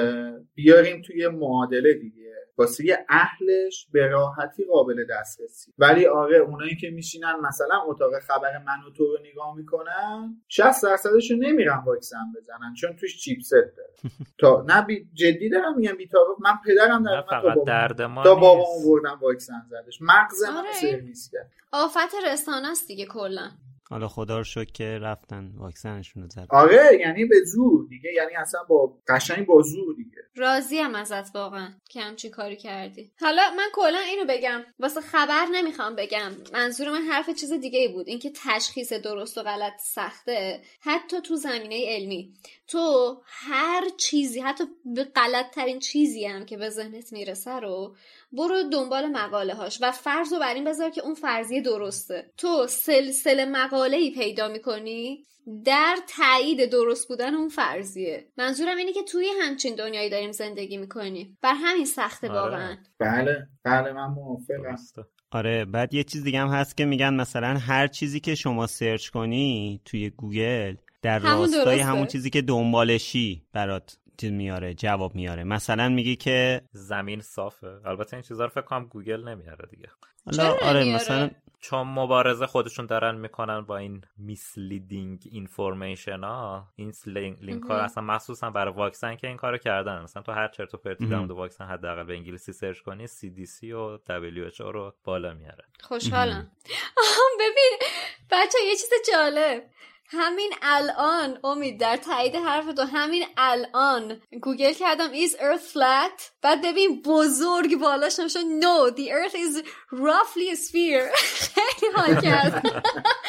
بیاریم توی معادله دیگه، واسه یه اهلش به راحتی قابل دسترسی. ولی آره اونایی که میشینن مثلا اتاق خبر من و تو رو نگاه میکنن شصت درصدشو نمیرن واکسن بزنن چون توش چیپست داره. تا نه بی جدی دارم میگم بی تعارف، من پدرم در من تا بابام آوردن واکسن زدش، مغز من آره. سرویس کرد. آفت رسانه است دیگه کلا. حالا خدا رو شکر که رفتن واکسنشون رو زدن. آره یعنی به زور دیگه، یعنی اصلا با قشنگ با زور دیگه. راضیم ازت واقعا که همچین کاری کردی. حالا من کلا اینو بگم، واسه خبر نمیخوام بگم، منظور من حرف چیز دیگه ای بود، اینکه تشخیص درست و غلط سخته حتی تو زمینه علمی. تو هر چیزی حتی به غلط ترین چیزی هم که به ذهنت میرسه رو برو دنبال مقاله هاش و فرض رو بر این بذار که اون فرضیه درسته. تو سلسله مقاله‌ای پیدا میکنی در تایید درست بودن اون فرضیه. منظورم اینه که توی همچین دنیایی داریم زندگی میکنیم، بر همین سخته واقعا. بله بله من موافقم. آره بعد یه چیز دیگه هم هست که میگن مثلا هر چیزی که شما سرچ کنی توی گوگل در راستای همون چیزی که دنبالشی برات میاره جواب میاره. مثلا میگی که زمین صافه. البته این چیزا رو فکر کنم گوگل نمیاره دیگه. حالا آره میاره؟ مثلا چون مبارزه خودشون دارن میکنن با این میسلیدینگ اینفورمیشن ها، این لینک ها اصلا مخصوصا برای واکسن که این کارو کردن. مثلا تو هر چرت و پرتی در مورد واکسن حداقل به انگلیسی سرچ کنی سی دی سی و دبلیو اچ او رو بالا میاره. خوشحالم. ببین بچه یه چیز جالب، همین الان امید در تایید حرف تو، همین الان گوگل کردم is earth flat، بعد ببین بزرگ بالاش نمیشه no the earth is roughly a sphere. خیلی حال کردم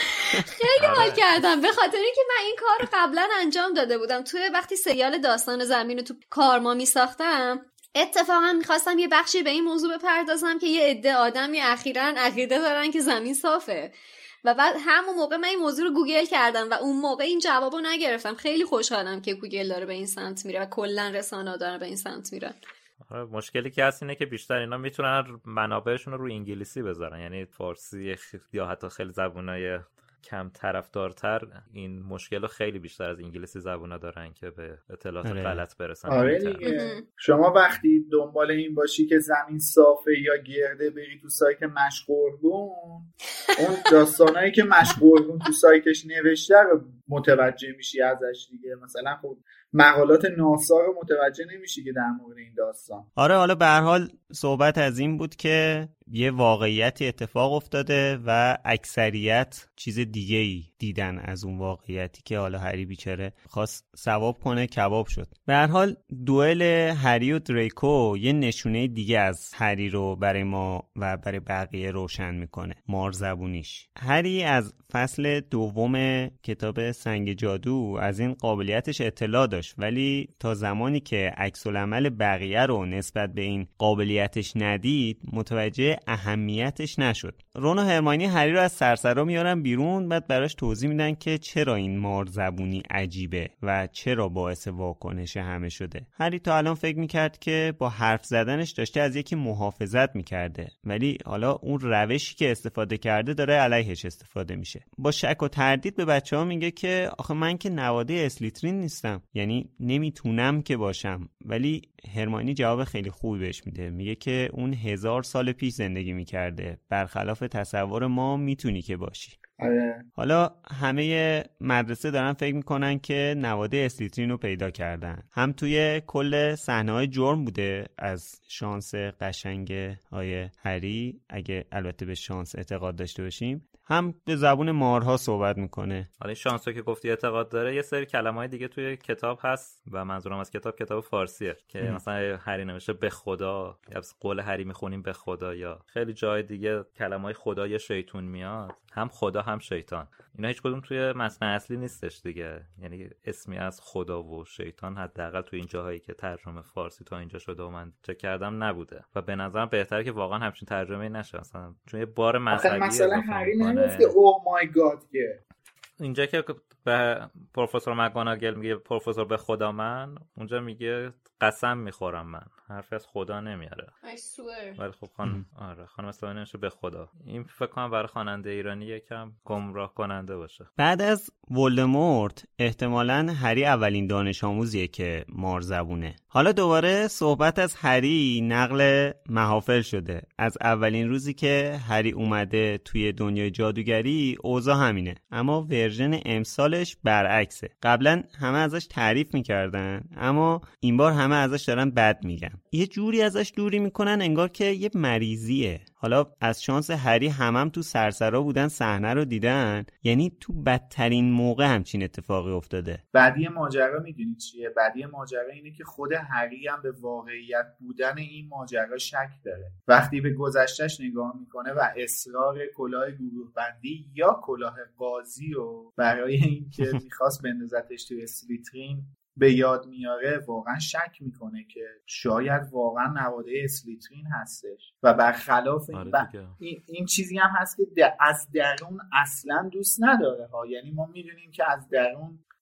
خیلی حال کردم به خاطر اینکه من این کار قبلا انجام داده بودم توی وقتی سریال داستان زمین رو تو کارما می ساختم. اتفاقا میخواستم یه بخشی به این موضوع بپردازم که یه عده آدمی اخیراً عقیده دارن که زمین صافه و بعد همون موقع من این موضوع رو گوگل کردم و اون موقع این جوابو نگرفتم. خیلی خوشحالم که گوگل داره به این سمت میره و کلا رسانه‌ها داره به این سمت میره. آره مشکلی که هست اینه که بیشتر اینا میتونن منابعشون رو روی انگلیسی بذارن، یعنی فارسی یا حتی خیلی زبونای کم طرفدارتر این مشکل رو خیلی بیشتر از انگلیسی زبونا دارن که به اطلاعات آره. غلط برسن. آره دیگه. شما وقتی دنبال این باشی که زمین صافه یا گرده بری تو سایت مشقورگون، اون داستانایی که مشقورگون تو سایتش نوشته رو متوجه میشی ازش دیگه. مثلا خب مقالات ناسا رو متوجه نمیشی که در مورد این داستان. آره حالا به هر حال صحبت از این بود که یه واقعیتی اتفاق افتاده و اکثریت چیز دیگه ای دیدن از اون واقعیتی که حالا هری بیچاره خواست ثواب کنه کباب شد. به هر حال دوئل هری و دریکو یه نشونه دیگه از هری رو برای ما و برای بقیه روشن میکنه، مارزبونیش. هری از فصل دوم کتاب سنگ جادو از این قابلیتش اطلاع داشت، ولی تا زمانی که عکس العمل بقیه رو نسبت به این قابلیتش ندید متوجه اهمیتش نشد. رون و هرماینی هری رو از سرسرا میارن بیرون، بعد براش توضیح میدن که چرا این مارزبونی عجیبه و چرا باعث واکنش همه شده. هری تا الان فکر میکرد که با حرف زدنش داشته از یکی محافظت میکرده، ولی حالا اون روشی که استفاده کرده داره علیهش استفاده میشه. با شک و تردید به بچه‌ها میگه که آخه من که نواده اسلیترین نیستم، یعنی نمیتونم که باشم. ولی هرماینی جواب خیلی خوبی بهش میده، میگه که اون هزار سال پیش زندگی میکرده، برخلاف تصور ما میتونی که باشی. آره. حالا همه مدرسه دارن فکر میکنن که نواده اسلیترین رو پیدا کردن. هم توی کل صحنه‌های جرم بوده از شانس قشنگ آیه هری، اگه البته به شانس اعتقاد داشته باشیم، هم به زبون مارها صحبت میکنه. حالا شانسو که گفتی اعتقاد داره، یه سری کلمه‌های دیگه توی کتاب هست و منظورم از کتاب کتاب فارسیه که ام. مثلا هری نوشته به خدا، یا قول هری میخونیم به خدا، یا خیلی جای دیگه کلمه‌های خدا یا شیطون میاد، هم خدا هم شیطان. اینا هیچ کدوم توی متن اصلی نیستش دیگه، یعنی اسمی از خدا و شیطان حداقل توی این جاهایی که ترجمه فارسی تا اینجا شده و من چک کردم نبوده و به نظرم بهتره که واقعا همچین ترجمه‌ای نشه، مثلا چون یه بار مذهبی مثلا هری نمیگه اوه مای گاد که اینجا که به پروفسور مکگوناگل میگه پروفسور به خدا من، اونجا میگه قسم میخورم من، حرفی از خدا نمیاره. I swear. ولی خب خانم آره خانم اسلامی نمیشه به خدا. این فکر کنم برای خواننده ایرانی یکم گمراه کننده باشه. بعد از ولدمورت احتمالاً هری اولین دانش آموزیه که مارزبونه. حالا دوباره صحبت از هری نقل محافل شده. از اولین روزی که هری اومده توی دنیای جادوگری اوضاع همینه، اما ورژن امسالش برعکسه. قبلا همه ازش تعریف میکردن، اما این بار همه ازش دارن بد میگن. یه جوری ازش دوری میکنن انگار که یه مریضیه. حالا از شانس هری همم هم تو سرسرا بودن، صحنه رو دیدن، یعنی تو بدترین موقع همچین اتفاقی افتاده. بعدی ماجرا میدونید چیه؟ بعدی ماجرا اینه که خود هری هم به واقعیت بودن این ماجرا شک داره. وقتی به گذشتهش نگاه میکنه و اصرار کلاه گروه بندی یا کلاه قاضی رو برای این که میخواست بندازتش توی اسلیترین به یاد میاره، واقعا شک میکنه که شاید واقعا نواده اسلیترین هستش و برخلاف این, ب... این این چیزی هم هست که از درون اصلا دوست نداره ها. یعنی ما میدونیم که از درون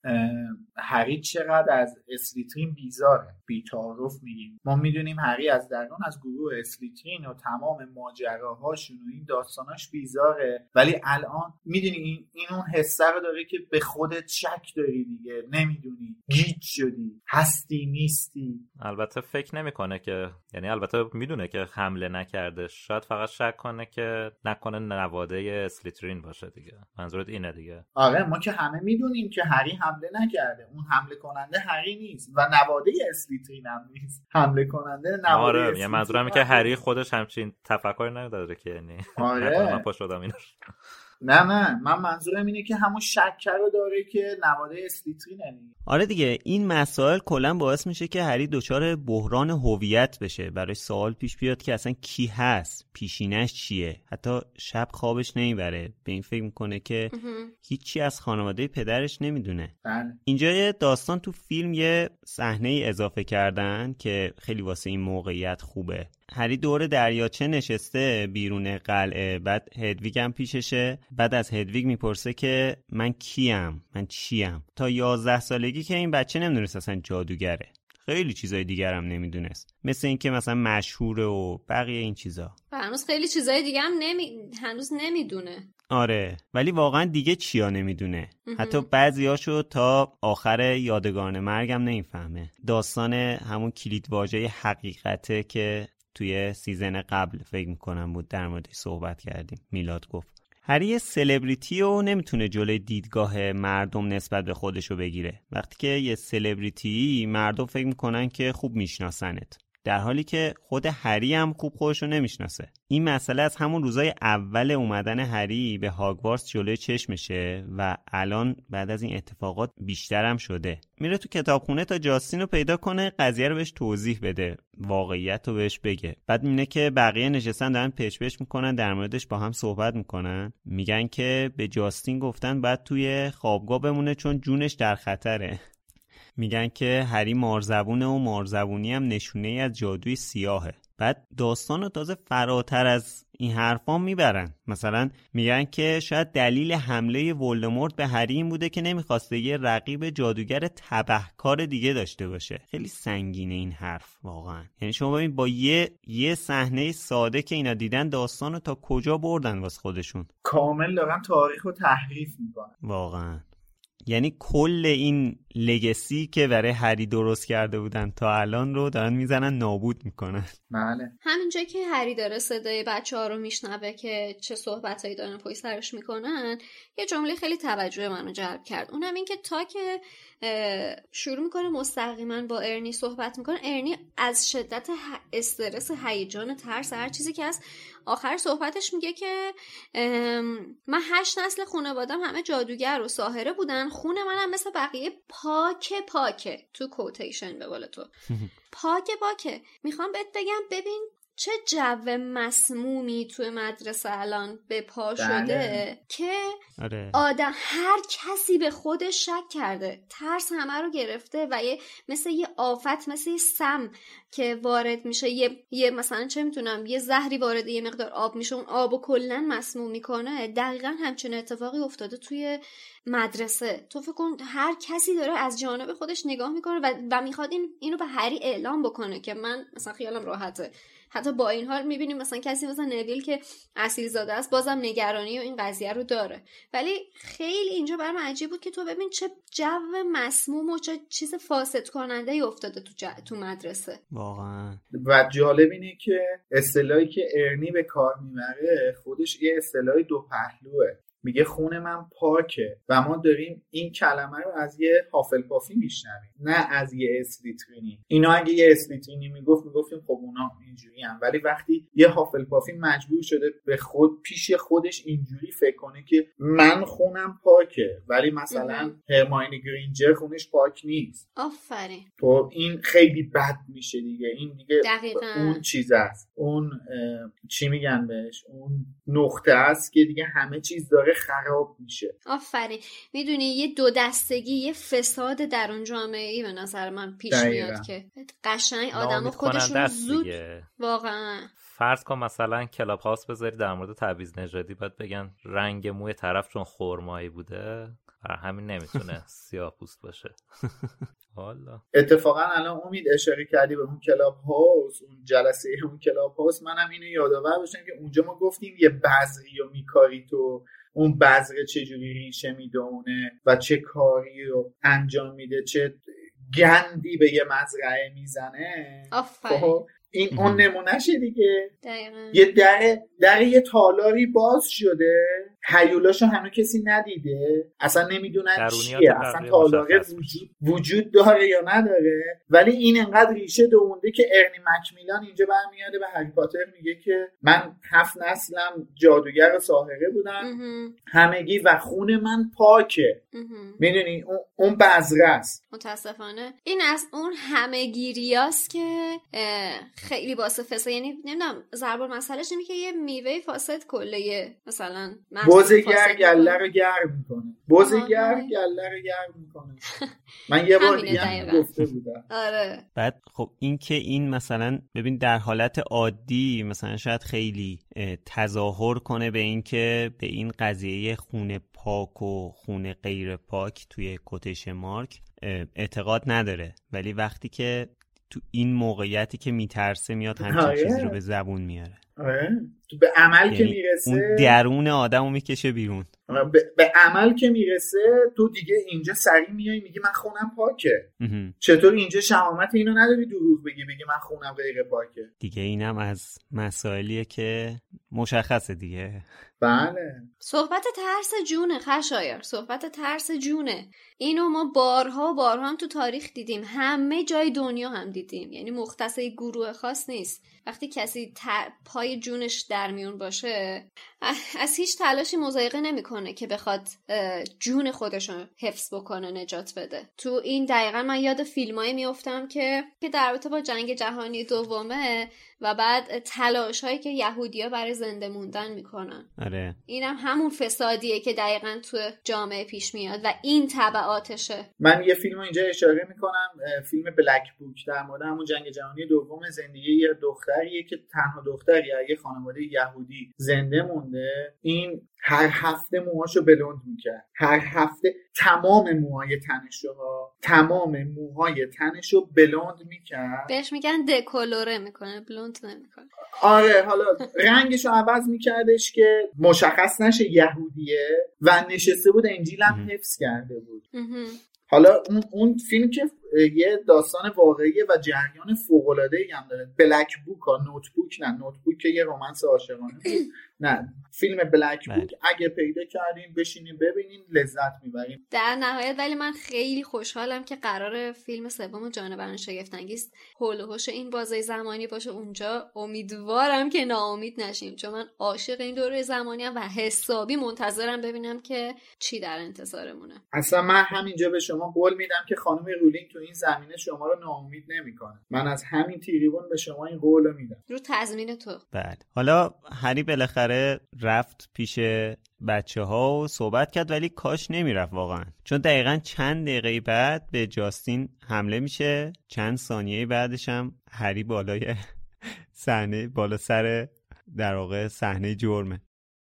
هری چقدر از اسلیترین بیزاره، بی‌تعارف میگیم. ما میدونیم هری از درون از گروه اسلیترین و تمام ماجراهاشون و این داستاناش بیزاره، ولی الان میدونی این این اون حسه رو داره که به خودت شک داری دیگه، نمیدونی گیج شدی، هستی نیستی. البته فکر نمیکنه که، یعنی البته میدونه که حمله نکرده، شاید فقط شک کنه که نکنه نواده اسلیترین باشه دیگه. منظورت اینه دیگه؟ آره ما که همه میدونیم که هری حمله نکرده، اون حمله کننده هری نیست و نواده اسلیترین هم نیست، حمله کننده نواده آره اسلیترین. یعنی منظورم اینه که هری خودش همچین تفکری نداره که یعنی آره من پا شدم اینو. نه نه من منظورم اینه که همون شک رو داره که نواده اسلیترینه. آره دیگه، این مسائل کلا باعث میشه که هری دچار بحران هویت بشه، برای سوال پیش بیاد که اصلا کی هست، پیشینش چیه، حتی شب خوابش نمیبره، به این فکر میکنه که هیچی از خانواده پدرش نمیدونه. اینجا یه داستان تو فیلم یه صحنه اضافه کردن که خیلی واسه این موقعیت خوبه. هری دور دریاچه نشسته بیرون قلعه، بعد هدویگ هم پیششه، بعد از هدویگ میپرسه که من کیم، من چیم. تا یازده سالگی که این بچه نمیدونست اصلا جادوگره، خیلی چیزای دیگر هم نمیدونست، مثل این که مثلا مشهوره و بقیه این چیزا. هنوز خیلی چیزای دیگه هم نمی... هنوز نمیدونه. آره ولی واقعا دیگه چیا نمیدونه، حتی بعضیاشو تا آخر یادگان مرگم نمیفهمه. داستان همون کلیدواژه حقیقته که توی سیزن قبل فکر میکنم بود در موردش صحبت کردیم، میلاد گفت. هری سلبریتی رو نمیتونه جلوی دیدگاه مردم نسبت به خودشو بگیره. وقتی که یه سلبریتی مردم فکر میکنن که خوب میشناسنت، در حالی که خود هری هم خوب خودشو نمیشناسه. این مسئله از همون روزای اول اومدن هری به هاگوارتس جلوی چشمشه و الان بعد از این اتفاقات بیشتر هم شده. میره تو کتابخونه تا جاستین رو پیدا کنه، قضیه رو بهش توضیح بده، واقعیت رو بهش بگه. بعد میبینه که بقیه نشستن دارن پش پش میکنن، در موردش با هم صحبت میکنن، میگن که به جاستین گفتن بعد توی خوابگاه بمونه چون جونش در خطره. میگن که هری مارزبونه و مارزبونی هم نشونه ای از جادوی سیاهه. بعد داستان رو تازه فراتر از این حرفا میبرن، مثلا میگن که شاید دلیل حمله ولدمورت به هری این بوده که نمیخواسته یه رقیب جادوگر تبهکار دیگه داشته باشه. خیلی سنگینه این حرف واقعا. یعنی شما ببین با یه یه صحنه ساده که اینا دیدن داستان رو تا کجا بردن واسه خودشون. کامل دارن تاریخ رو تحریف میکنن واقعا. یعنی کل این لگسی که برای هری درست کرده بودن تا الان رو دارن میزنن نابود میکنن. بله. همینجا که هری داره صدای بچه ها رو میشنوه که چه صحبتایی دارن پای سرش میکنن، یه جمله خیلی توجه منو جلب کرد. اونم این که تا که شروع میکنه مستقیما با ارنی صحبت میکنه، ارنی از شدت استرس، هیجان، ترس، هر چیزی که از آخر صحبتش میگه که من هشت نسل خانوادم همه جادوگر و ساحره بودن، خون منم مثل بقیه پاک پاکه، تو کوتیشن به قول تو پاک پاکه. میخوام بهت بگم ببین چه جو مسمومی توی مدرسه الان به پا شده که آره. آدم هر کسی به خودش شک کرده، ترس همه رو گرفته و یه مثل یه آفت، مثل یه سم که وارد میشه، یه, یه مثلا چه میتونم یه زهری وارد یه مقدار آب میشه، اون آبو کلن مسموم میکنه. دقیقا همچین اتفاقی افتاده توی مدرسه. تو فکر کن هر کسی داره از جانب خودش نگاه میکنه و, و میخواد این اینو به هری اعلام بکنه که من مثلا خیالم راحته. حتی با این حال میبینیم مثلا کسی مثلا نویل که اصیلزاده است بازم نگرانی و این قضیه رو داره. ولی خیلی اینجا برام عجیب بود که تو ببین چه جو مسموم و چه چیز فاسد کننده ای افتاده تو, ج... تو مدرسه واقعا. و جالب اینه که اصطلاحی که ارنی به کار میبره خودش یه اصطلاح دو پهلوه. میگه خون من پاکه و ما داریم این کلمه رو از یه هافلپافی میشنویم، نه از یه اسلیترینی. اینا اگه یه اسلیترینی میگفت میگفتیم خب اونا اینجوری هم، ولی وقتی یه هافلپافی مجبور شده به خود پیش خودش اینجوری فکر کنه که من خونم پاکه، ولی مثلا هرماینی گرینجر خونش پاک نیست. آفرین. تو این خیلی بد میشه دیگه. این دیگه دقیقاً. اون چیز است، اون چی میگن بهش، اون نقطه است که دیگه همه چیز داره خراب میشه. آفرین. میدونی یه دو دستگی، یه فساد در اون جامعه‌ای به نظر من پیش دقیقا. میاد که قشنگ آدم‌ها خودشون زود واقعا فرض کن مثلا کلاب هاوس بذاری در مورد تبعیض نژادی، باید بگن رنگ موی طرف چون خرمایی بوده برای همین نمیتونه سیاه‌پوست باشه. والا اتفاقا الان امید اشاره کردی به اون کلاب هاوس، اون جلسه اون کلاب هاوس، منم اینو یادآور باشم که اونجا ما گفتیم یه بذری رو میکاری تو، اون بذر چجوری ریشه میدونه و چه کاری رو انجام میده، چه گندی به یه مزرعه میزنه. آفرین. این اون نمونهشه دیگه. دقیقا. یه در در یه تالاری باز شده، هیولاشو هنوز کسی ندیده، اصلا نمیدونن چیه، اصلا تالاره وجود وجود داره یا نداره، ولی این انقدر ریشه دونده که ارنی مکمیلان اینجا برمیاده به هری پاتر میگه که من هفت نسلم جادوگر و ساحره بودم همگی و خون من پاکه. میدونی اون اون بذره است. متاسفانه این از اون همه‌گیریاست که خیلی واسه فساد، یعنی نمیدونم ضرب المثلش اینه که یه میوه فاسد کله مثلا بزگر گله رو گرم میکنه، بزگر گله رو گرم میکنه. من یه بار دیگه گفته بودم. آره. بعد خب این که این مثلا ببین در حالت عادی مثلا شاید خیلی تظاهر کنه به این که به این قضیه خون پاک و خون غیر پاک توی کوتش مارک اعتقاد نداره، ولی وقتی که تو این موقعیتی که میترسه میاد همچین چیزی رو به زبون میاره. آره. تو به عمل یعنی که میرسه اون درون آدمو میکشه بیرون. به, به عمل که میرسه تو دیگه اینجا سریع میای میگی من خونم پاکه. چطور اینجا شهامت اینو نداری دروغ بگی بگی من خونم غیر پاکه؟ دیگه اینم از مسائلیه که مشخصه دیگه. بله. صحبت ترس جونه خشایار، صحبت ترس جونه. اینو ما بارها بارها هم تو تاریخ دیدیم، همه جای دنیا هم دیدیم، یعنی مختص گروه خاص نیست. وقتی کسی تر... پای جونش در میون باشه از هیچ تلاشی مضایقه نمیکنه که بخواد جون خودشو حفظ بکنه، نجات بده. تو این دقیقا من یاد فیلمایی میافتم که که در رابطه با جنگ جهانی دومه و بعد تلاش هایی که یهودی‌ها برای زنده موندن میکنن. آره. اینم هم همون فسادیه که دقیقاً تو جامعه پیش میاد و این تبعاتشه. من یه فیلمو اینجا اشاره میکنم، فیلم بلک بوک در مورد همون جنگ جهانی دوم، زندگی یه دختریه که تنها دختری یه خانواده یهودی زنده مونده. این هر هفته موهاشو بلوند میکرد، هر هفته تمام موهای تنشو ها تمام موهای تنشو بلوند میکرد. بهش میگن دکولوره میکنه، بلوند نمیکنه. آره، حالا رنگشو عوض میکردش که مشخص نشه یهودیه و نشسته بود انجیلم حفظ کرده بود. حالا اون اون فیلم که یه داستان واقعیه و جریان فوق‌العاده‌ای هم داره. بلک بوک ها، نوت بوک نه، نوت بوک که یه رمانس عاشقانه نه، فیلم بلک بوک اگه پیدا کردین بشینین ببینین، لذت میبرین در نهایت. ولی من خیلی خوشحالم که قرار فیلم سوم جانوران شگفت‌انگیز حول و حوش این بازه زمانی باشه اونجا. امیدوارم که ناامید نشیم، چون من عاشق این دوره زمانی ام و حسابی منتظرم ببینم که چی در انتظارمونه. اصلا من همینجا به شما قول میدم که خانم رولینگ تو این زمینه شما رو ناامید نمیکنه. من از همین تریبون به شما این قول رو میدم. رو تضمین تو. بله. حالا هری بالاخره رفت پیش بچه ها و صحبت کرد، ولی کاش نمیرفت واقعا، چون دقیقا چند دقیقه بعد به جاستین حمله میشه، چند ثانیه بعدش هم هری بالای صحنه بالا سر در واقع صحنه جرمه.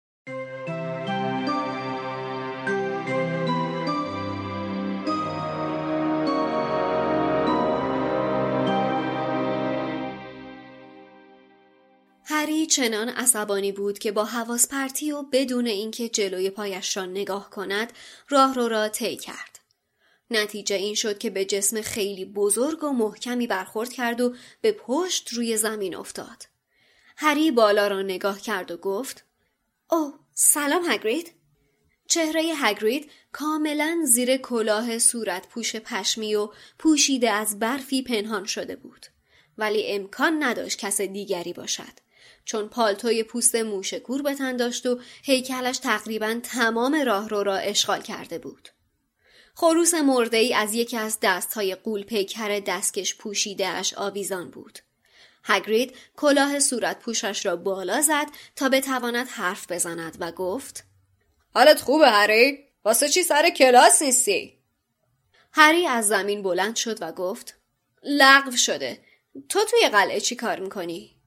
هری چنان عصبانی بود که با حواس پرتی و بدون اینکه جلوی پایش را نگاه کند راه رو را طی کرد. نتیجه این شد که به جسم خیلی بزرگ و محکمی برخورد کرد و به پشت روی زمین افتاد. هری بالا را نگاه کرد و گفت: اوه، سلام هاگرید. چهره هاگرید کاملا زیر کلاه صورت پوش پشمی و پوشیده از برفی پنهان شده بود، ولی امکان نداشت کس دیگری باشد، چون پالتوی پوست موشکور به تن داشت و هیکلش تقریباً تمام راهرو را اشغال کرده بود. خروس مرده‌ای از یکی از دستهای غول پیکر دستکش پوشیده اش آویزان بود. هاگرید کلاه صورت پوشش را بالا زد تا بتواند حرف بزند و گفت: حالت خوبه هری؟ واسه چی سر کلاس نیستی؟ هری از زمین بلند شد و گفت: لغو شده. تو توی قلعه چی کار میکنی؟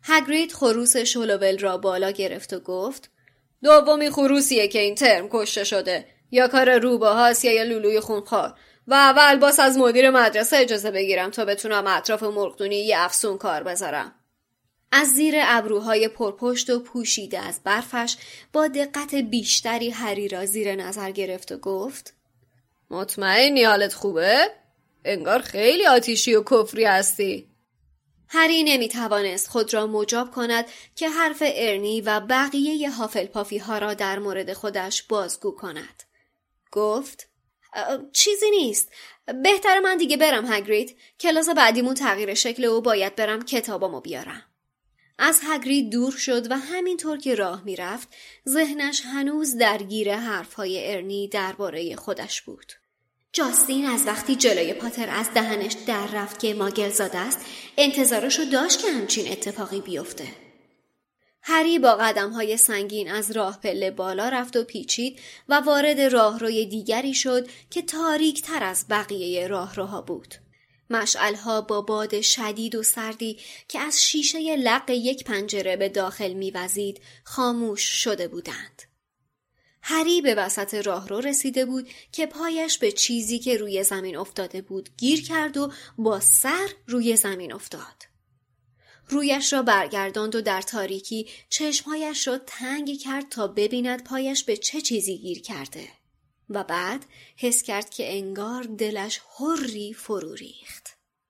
هاگرید خروس شلوول را بالا گرفت و گفت دومی خروسیه که این ترم کشته شده، یا کار روباهاست یا یا لولوی خونخوار، و اول باز از مدیر مدرسه اجازه بگیرم تا بتونم اطراف مرغدونی یه افسون کار بذارم. از زیر ابروهای پرپشت و پوشیده از برفش با دقت بیشتری هری را زیر نظر گرفت و گفت مطمئنی حالت خوبه؟ انگار خیلی آتیشی و کفری هستی. هری نمیتوانست خود را مجاب کند که حرف ارنی و بقیه هافلپافی ها را در مورد خودش بازگو کند. گفت چیزی نیست. بهتر من دیگه برم هاگرید. کلاس بعدیمون تغییر شکل و باید برم کتابامو بیارم. از هاگرید دور شد و همینطور که راه میرفت ذهنش هنوز درگیر حرفهای ارنی درباره خودش بود. جاستین از وقتی جلوی پاتر از دهنش در رفت که ماگل زاده است انتظارشو داشت که همچین اتفاقی بیفته. هری با قدم‌های سنگین از راه پله بالا رفت و پیچید و وارد راهروی دیگری شد که تاریک تر از بقیه راهروها بود. مشعل‌ها با باد شدید و سردی که از شیشه لق یک پنجره به داخل می‌وزید خاموش شده بودند. هری به وسط راهرو رسیده بود که پایش به چیزی که روی زمین افتاده بود گیر کرد و با سر روی زمین افتاد. رویش را برگرداند و در تاریکی چشمهایش را تنگ کرد تا ببیند پایش به چه چیزی گیر کرده و بعد حس کرد که انگار دلش حری فرو ریخت.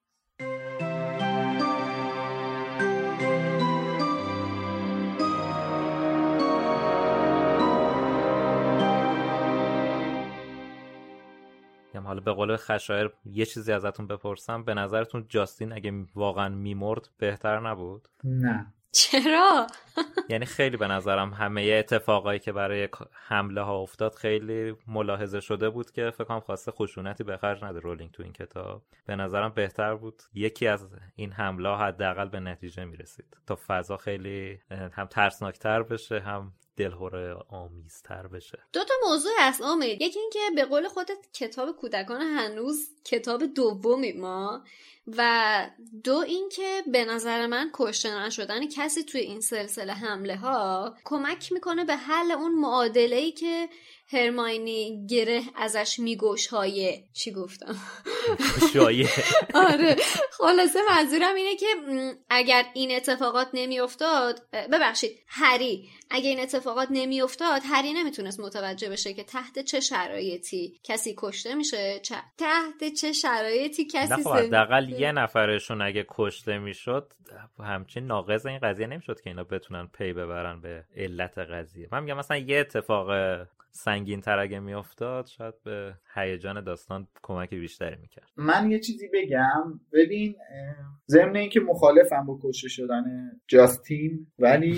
حالا به قول خشایار یه چیزی ازتون بپرسم، به نظرتون جاستین اگه واقعا میمرد بهتر نبود؟ نه. چرا؟ یعنی خیلی به نظرم همه اتفاقایی که برای حمله ها افتاد خیلی ملاحظه شده بود که فکر کنم خواسته خشونتی به خرج نده رولینگ تو این کتاب. به نظرم بهتر بود یکی از این حمله ها حداقل به نتیجه میرسید تا فضا خیلی هم ترسناکتر بشه هم دلهره آمیزتر بشه. دو تا موضوع هست امید. یکی این که به قول خودت کتاب کودکان هنوز کتاب دومی ما، و دو این که به نظر من کشته نشدن کسی توی این سلسله حمله ها کمک میکنه به حل اون معادله‌ای که هرماینی گره ازش میگوشایه. چی گفتم؟ گوشایه. آره خلاصه منظورم اینه که اگر این اتفاقات نمی افتاد، ببخشید هری اگر این اتفاقات نمی افتاد هری نمیتونست متوجه بشه که تحت چه شرایطی کسی کشته میشه، چه... تحت چه شرایطی کسی نه خب حداقل یه نفرشون اگه کشته میشد همچین ناقض این قضیه نمیشد که اینا بتونن پی ببرن به علت قضیه. من میگم مثلا یه اتفاق سنگین تر اگه میافتاد شاید به هیجان داستان کمک بیشتری میکرد. من یه چیزی بگم، ببین ضمن این که مخالفم با کشته شدن جاستین، ولی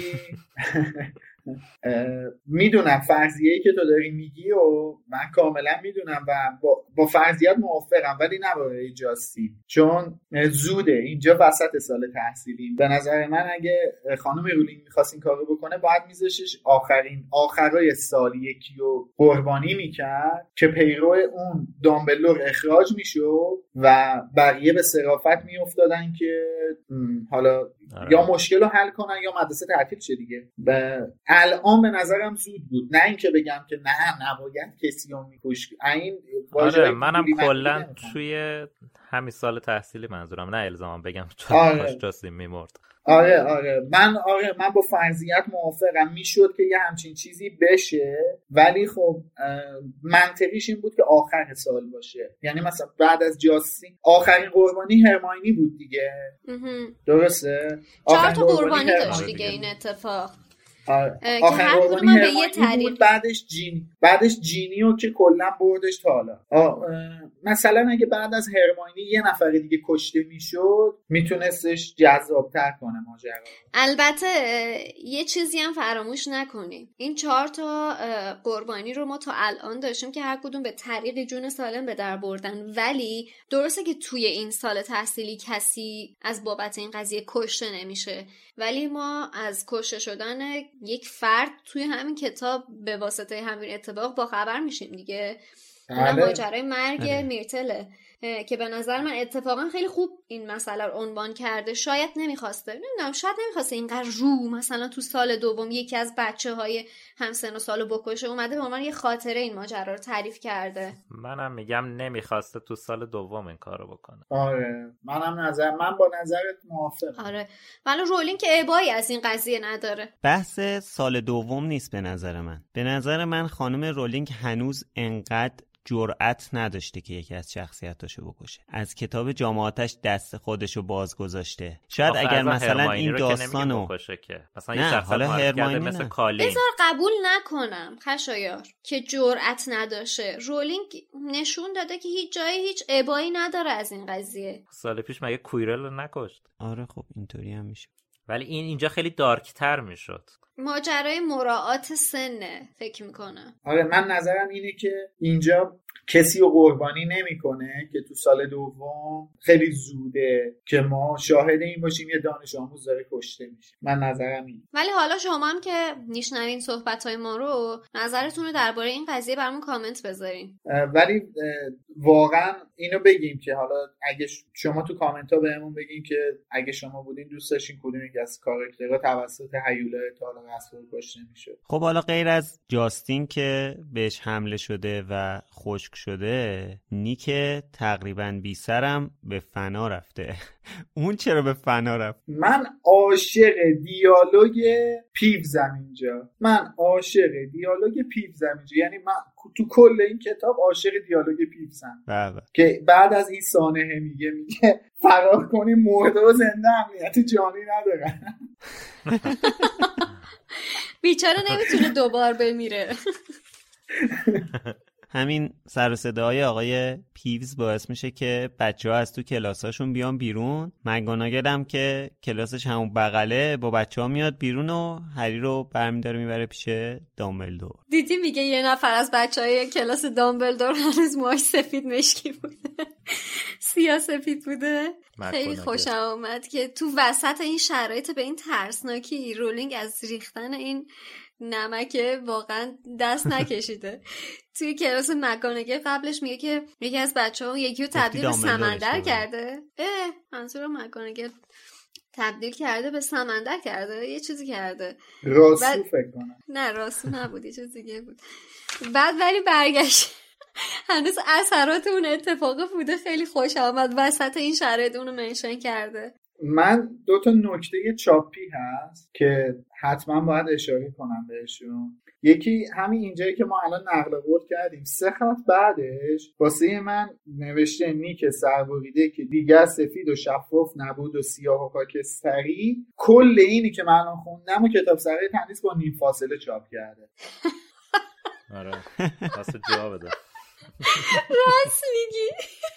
میدونم فرضیه‌ای که تو داری میگی و من کاملا میدونم و با, با فرضیت موافقم، ولی نه برای جاستین، چون زوده اینجا وسط سال تحصیلیم. به نظر من اگه خانم رولینگ میخواست این کارو بکنه باید میذاشش آخرین آخرای سال یکی رو قربانی میکرد که پیرو اون دامبلور اخراج میشد و بقیه به صرافت میافتادن که حالا آره. یا مشکل رو حل کنن یا مدرسه تعطیل شه دیگه. الان به نظرم زود بود، نه اینکه بگم که نه نباید کسی رو میکش. این آره منم کلا توی همین سال تحصیلی منظورم، نه الزامم بگم چون آره. جاستین میمرد. آره آره من آره من با فرضیت موافقم، میشد که یه همچین چیزی بشه، ولی خب منطقیش این بود که آخر سال باشه. یعنی مثلا بعد از جاستین آخرین قربانی هرماینی بود دیگه. درسته؟ چهار تا قربانی داشت دیگه این اتفاق. آره. آخر قربانی هرماینی بود، بعدش جینی بعدش جینیو که کلا بردش تا حالا. مثلا اگه بعد از هرماینی یه نفر دیگه کشته میشد میتونستش جذابتر کنه ماجرا. البته یه چیزی هم فراموش نکنیم، این چهار تا قربانی رو ما تا الان داشتیم که هر کدوم به طریق جون سالم به در بردن، ولی درسته که توی این سال تحصیلی کسی از بابت این قضیه کشته نمیشه، ولی ما از کشته شدن یک فرد توی همین کتاب به واسطه همین اتفاق با خبر میشیم دیگه. اونم ماجرای مرگ میرتله که به نظر من اتفاقا خیلی خوب این مسئله رو عنوان کرده. شاید نمیخواسته، نمیدونم، شاید نمیخواسته اینقدر رو مثلا تو سال دوم یکی از بچه‌های همسن و سالو بکشه، اومده به عنوان یه خاطره این ماجرا رو تعریف کرده. منم میگم نمیخواسته تو سال دوم این کارو بکنه. آره منم نظر من با نظرت موافقم. آره ولی رولینگ که ابایی از این قضیه نداره. بحث سال دوم نیست به نظر من. به نظر من خانم رولینگ هنوز انقدر جرأت نداشته که یکی از شخصیتاشو بکشه. از کتاب جامعاتش دست خودشو باز گذاشته. شاید اگر مثلا این داستانو که مثلا یه شخص معرفی کرده مثل کالین، بذار قبول نکنم خشایار که جرأت نداشته. رولینگ نشون داده که هیچ جای هیچ ابایی نداره از این قضیه. سال پیش مگه کویرل رو نکشت؟ آره خب اینطوری هم میشه، ولی این اینجا خیلی دارکتر میشد. ماجرای مراعات سنه فکر میکنم. آره من نظرم اینه که اینجا کسی رو قربانی نمیکنه که تو سال دوم خیلی زوده که ما شاهد این باشیم یه دانش آموز داره کشته میشه. من نظرم اینه. ولی حالا شما هم که میشنوین صحبت‌های ما رو، نظرتون رو درباره این قضیه برامون کامنت بذارین. ولی واقعا اینو بگیم که حالا اگه شما تو کامنت ها بهمون بگین که اگه شما بودین دوست داشتین کدوم یکی از کاراکترها توسط هیولا تالا رسول کشته میشد. خب حالا غیر از جاستین که بهش حمله شده و خشک شده، نیک تقریبا بی سرم به فنا رفته. اون چرا به فنا رفت؟ من عاشق دیالوگ پیوزم اینجا. من عاشق دیالوگ پیوزم اینجا. یعنی من تو کل این کتاب عاشق دیالوگ پیوزم. بله. که بعد از این سانحه میگه میگه فرار کنی مرده و زنده امنیت جانی ندارن. بیچاره نمیتونه دوبار بمیره. همین سر و صدای آقای پیوز باعث میشه که بچه‌ها از تو کلاساشون بیان بیرون. مگوناگل هم که کلاسش همون بغله با بچه‌ها میاد بیرون و هری رو برمی‌داره میبره پیش دامبلدور. دیدی میگه یه نفر از بچه‌های کلاس دامبلدور هنوز موهاش سفید مشکی بوده. سیاه سفید بوده. خیلی خوشم آمد که تو وسط این شرایط به این ترسناکی رولینگ از ریختن این نمکه واقعا دست نکشیده. توی کلاس مگوناگل قبلش میگه که یکی از بچه‌ها یکی رو تبدیل به سمندر کرده. اه منظور مگوناگل تبدیل کرده به سمندر کرده، یه چیزی کرده. راسو بعد... فکر کنم. نه راسو نبود، یه چیز دیگه بود. بعد ولی برگشت هنوز اثرات اون اتفاق بوده. خیلی خوش آمد وسط این شرایط اونو منشن کرده. من دو تا نکته چاپی هست که حتما باید اشاره کنم بهشون. یکی همین اینجایی که ما الان نقل قول کردیم، سه خط بعدش واسه من نوشته نیک سربریده که دیگر سفید و شفاف نبود و سیاه و خاکستری. کل اینی که من الان خوندم و کتاب سرای تندیس با نیم فاصله چاپ کرده. آره واسه جواب بده. راست میگی.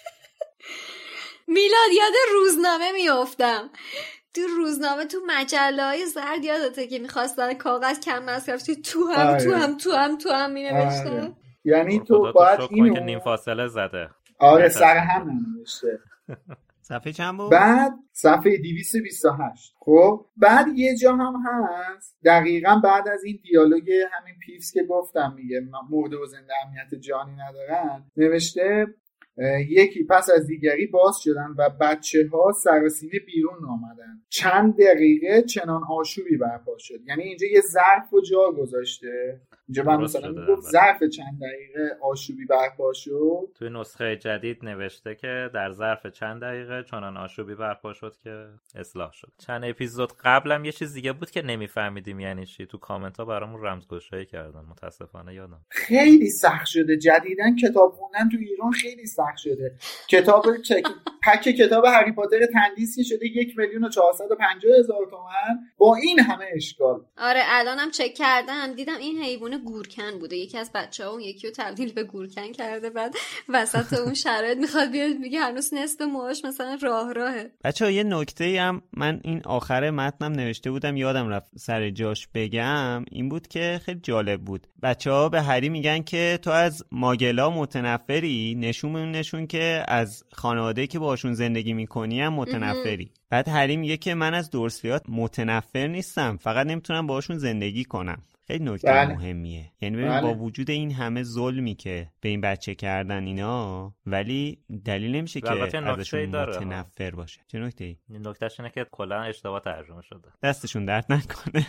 میلاد یاد روزنامه میافتم. تو روزنامه تو مجله‌های زرد یادته که می‌خواستن کاغذ کم مصرف تو تو هم تو هم تو هم تو هم می‌نوشتن. یعنی تو باید اینو که نیم فاصله زده. آره سر هم ننوشته. صفحه چند بود؟ بعد صفحه دویست و بیست و هشت. خب بعد یه جا هم هست دقیقاً بعد از این دیالوگ همین پیوز که گفتم میگه مرده و زنده امنیت جانی ندارن، نوشته یکی پس از دیگری باز شدن و بچه ها سراسیمه بیرون آمدن. چند دقیقه چنان آشوبی برپا شد. یعنی اینجا یه ظرف و جا گذاشته. اینجا من مثلا میگفت ظرف چند دقیقه آشوبی برپا شد. توی نسخه جدید نوشته که در ظرف چند دقیقه چنان آشوبی برپا شد که اصلاح شد. چند اپیزود قبلم یه چیز دیگه بود که نمیفهمیدیم یعنی چی. تو کامنت ها برامون رمزگشایی کردن. متاسفانه یادم. خیلی سخت شده جدیدن کتاب خوندن تو ایران، خیلی سخت شده. کتاب چک پک کتاب هری پاتر تندیسی شده یک میلیون و چهارصد و پنجاه هزار تومان با این همه اشکال. آره الانم چک کردم دیدم این حیوان گورکن بوده. یکی از بچه‌ها اون یکی رو تبدیل به گورکن کرده. بعد وسط اون شرایط میخواد بیاد میگه هنوز نصف موهاش مثلا راه راهه. بچه‌ها یه نکته‌ای هم من این آخر متنم نوشته بودم یادم رفت سر جاش بگم، این بود که خیلی جالب بود. بچه‌ها به هری میگن که تو از ماگلا متنفری، نشون نشون که از خانواده‌ای که باشون زندگی میکنی هم متنفری. بعد هری میگه که من از دورسلیات متنفر نیستم، فقط نمیتونم باشون زندگی کنم. خیلی نکته بله. مهمیه. یعنی ببین بله. با وجود این همه ظلمی که به این بچه کردن اینا، ولی دلیل نمیشه که ازشون متنفر باشه. چه نکته‌ای؟ این نکتهش اینه که کلا اشتباه ترجمه شده. دستشون درد نکنه.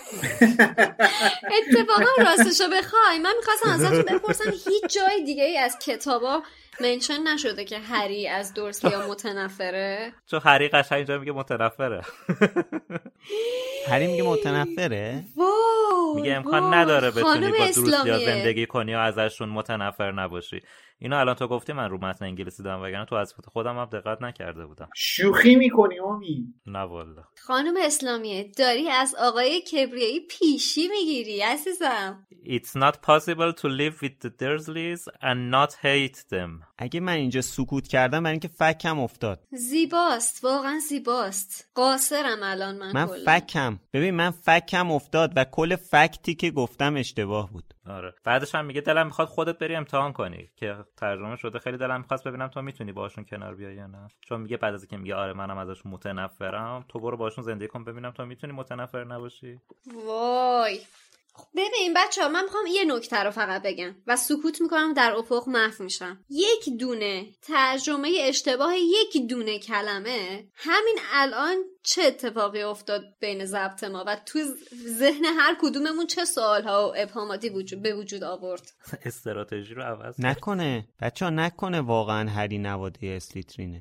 اتفاقا راستشو بخوای من می‌خواستم ازتون بپرسم هیچ جای دیگه ای از کتابا منشن نشده که هری از دورسلیا متنفره؟ چون هری قشنگ اینجا میگه متنفره. هری میگه متنفره؟ واو میگه امکان نداره بتونی با دورسلیا زندگی کنی و ازشون متنفر نباشی. اینو الان تو گفتی من رو متن انگلیسی دارم، وگرنه تو از خودم هم دقت نکرده بودم. شوخی میکنی امید؟ نه والا. خانم اسلامیه داری از آقای کبریایی پیشی میگیری عزیزم. It's not possible to live with the Dursleys and not hate them. اگه من اینجا سکوت کردم برای اینکه فکم افتاد. زیباست، واقعا زیباست. قاصرم الان من. من کلا فکم ببین من فکم افتاد و کل فکتی که گفتم اشتباه بود. آره. بعدش هم میگه دلم میخواد خودت بری امتحان کنی، که ترجمه شده خیلی دلم میخواست ببینم تو میتونی باشون کنار بیای یا نه. چون میگه بعد از اینکه میگه آره منم ازشون متنفرم، تو برو باشون زندگی کن ببینم تو میتونی متنفر نباشی. وای. ببین بچه ها من میخوام یه نکته رو فقط بگم و سکوت میکنم در افق محو میشم. یک دونه ترجمه اشتباه یک دونه کلمه همین الان چه اتفاقی افتاد بین ضبط ما و تو ذهن هر کدوممون چه سوالها و ابهاماتی وجود به وجود آورد. استراتژی رو عوض نکنه بچه ها نکنه واقعا هری نواده اسلیترینه.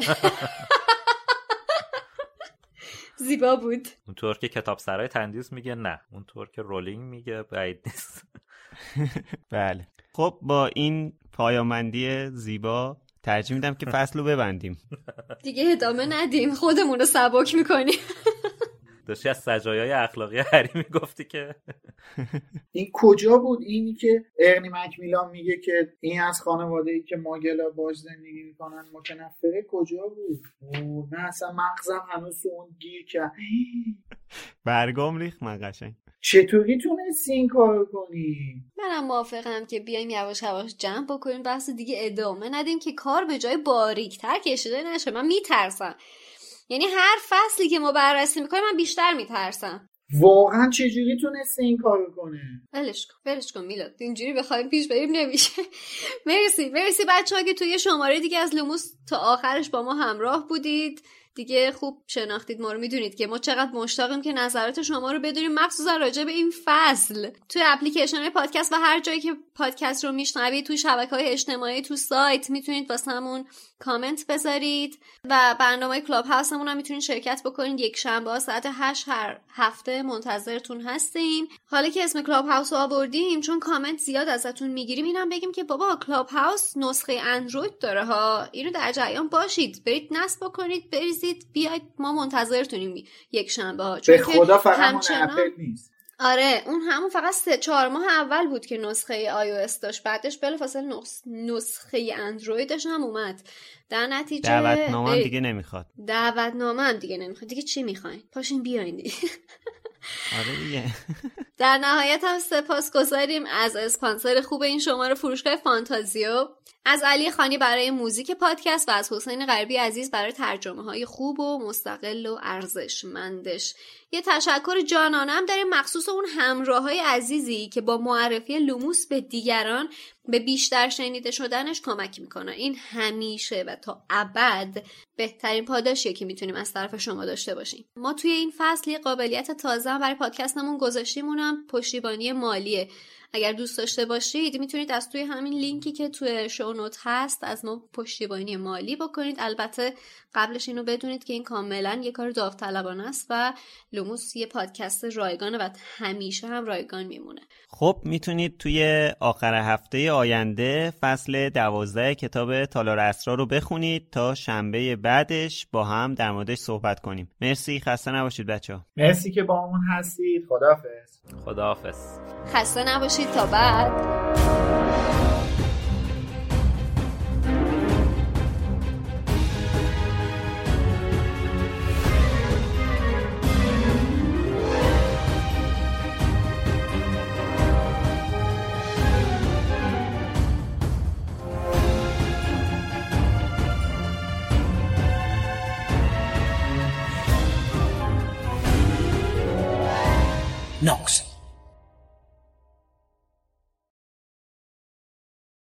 زیبا بود. اونطور که کتاب سرای تندیس میگه نه، اونطور که رولینگ میگه بعید نیست. بله خب با این پایامندی زیبا ترجیح میدم که فصل رو ببندیم. دیگه ادامه ندیم خودمون رو سبک میکنیم. داشتی از سجایای اخلاقی هری میگفتی که این کجا بود؟ اینی که ارنی مکمیلان میگه که این از خانواده‌ای که ماگلا باش زندگی میکنن متنفره، کجا بود؟ اوه نه اصلا مغزم هنوز اون گیر کرد. برگام ریخت من قشنگ. چطوری تونستی این کار کنی؟ منم موافقم که بیایم یواش یواش جمع بکنیم، بحث دیگه ادامه ندیم که کار به جای باریک‌تر کشیده نشه. من میترسم، یعنی هر فصلی که ما بررسی میکنیم من بیشتر میترسم. واقعا چجوری تونسته این کارو کنه؟ ولش کن ولش کن میلاد، اینجوری بخوایم پیش بریم نمیشه. مرسی مرسی بچه‌ها که توی شماره دیگه از لوموس تا آخرش با ما همراه بودید. دیگه خوب شناختید ما رو، میدونید که ما چقدر مشتاقیم که نظرات شما رو بدونیم، مخصوصا راجع به این فصل. توی اپلیکیشن پادکست و هر جایی که پادکست رو میشنوید، توی شبکه‌های اجتماعی، تو سایت میتونید واسمون کامنت بذارید و برنامه کلاب هاوسمون هم میتونید شرکت بکنید. یک شنبه ساعت هشت هر هفته منتظرتون هستیم. حالا که اسم کلاب هاوس رو آوردیم، چون کامنت زیاد ازتون میگیریم، اینم بگیم که بابا کلاب هاوس نسخه اندروید داره ها، اینو در جریان باشید، برید نصب بکنید، بریزید بیاید، ما منتظرتونیم یک شنبه ها. به خدا فقط همچنان... اپل نیست. آره اون همون فقط سه چهار ماه اول بود که نسخه آی او اس داشت، بعدش بلافاصله نس... نسخه اندرویدش هم اومد. در نتیجه دعوتنامه هم دیگه نمیخواد. دعوتنامه هم دیگه نمیخواد. دیگه چی میخواین؟ پاشین بیاین دیگه. آره دیگه. در نهایت هم سپاسگزاریم از اسپانسر خوب این شماره، فروشگاه فانتازیو، از علی خانی برای موزیک پادکست و از حسین غریبی عزیز برای ترجمه های خوب و مستقل و ارزشمندش. یه تشکر جانانم داریم مخصوص اون همراه های عزیزی که با معرفی لوموس به دیگران به بیشتر شنیده شدنش کمک میکنه. این همیشه و تا ابد بهترین پاداشیه که میتونیم از طرف شما داشته باشیم. ما توی این فصل یه قابلیت تازه برای پادکستمون گذاشتیم، اونم پشتیبانی مالیه. اگر دوست داشته باشید میتونید از توی همین لینکی که توی شونوت هست از ما پشتیبانی مالی بکنید. البته قبلش اینو بدونید که این کاملا یه کار داوطلبانه است و لوموس یه پادکست رایگانه و همیشه هم رایگان میمونه. خب میتونید توی آخر هفته آینده فصل دوازده کتاب تالار اسرار رو بخونید تا شنبه بعدش با هم در موردش صحبت کنیم. مرسی، خسته نباشید بچه‌ها. مرسی که با همون هستید. خداحافظ. خداحافظ. خسته نباشید تا بعد. Nox.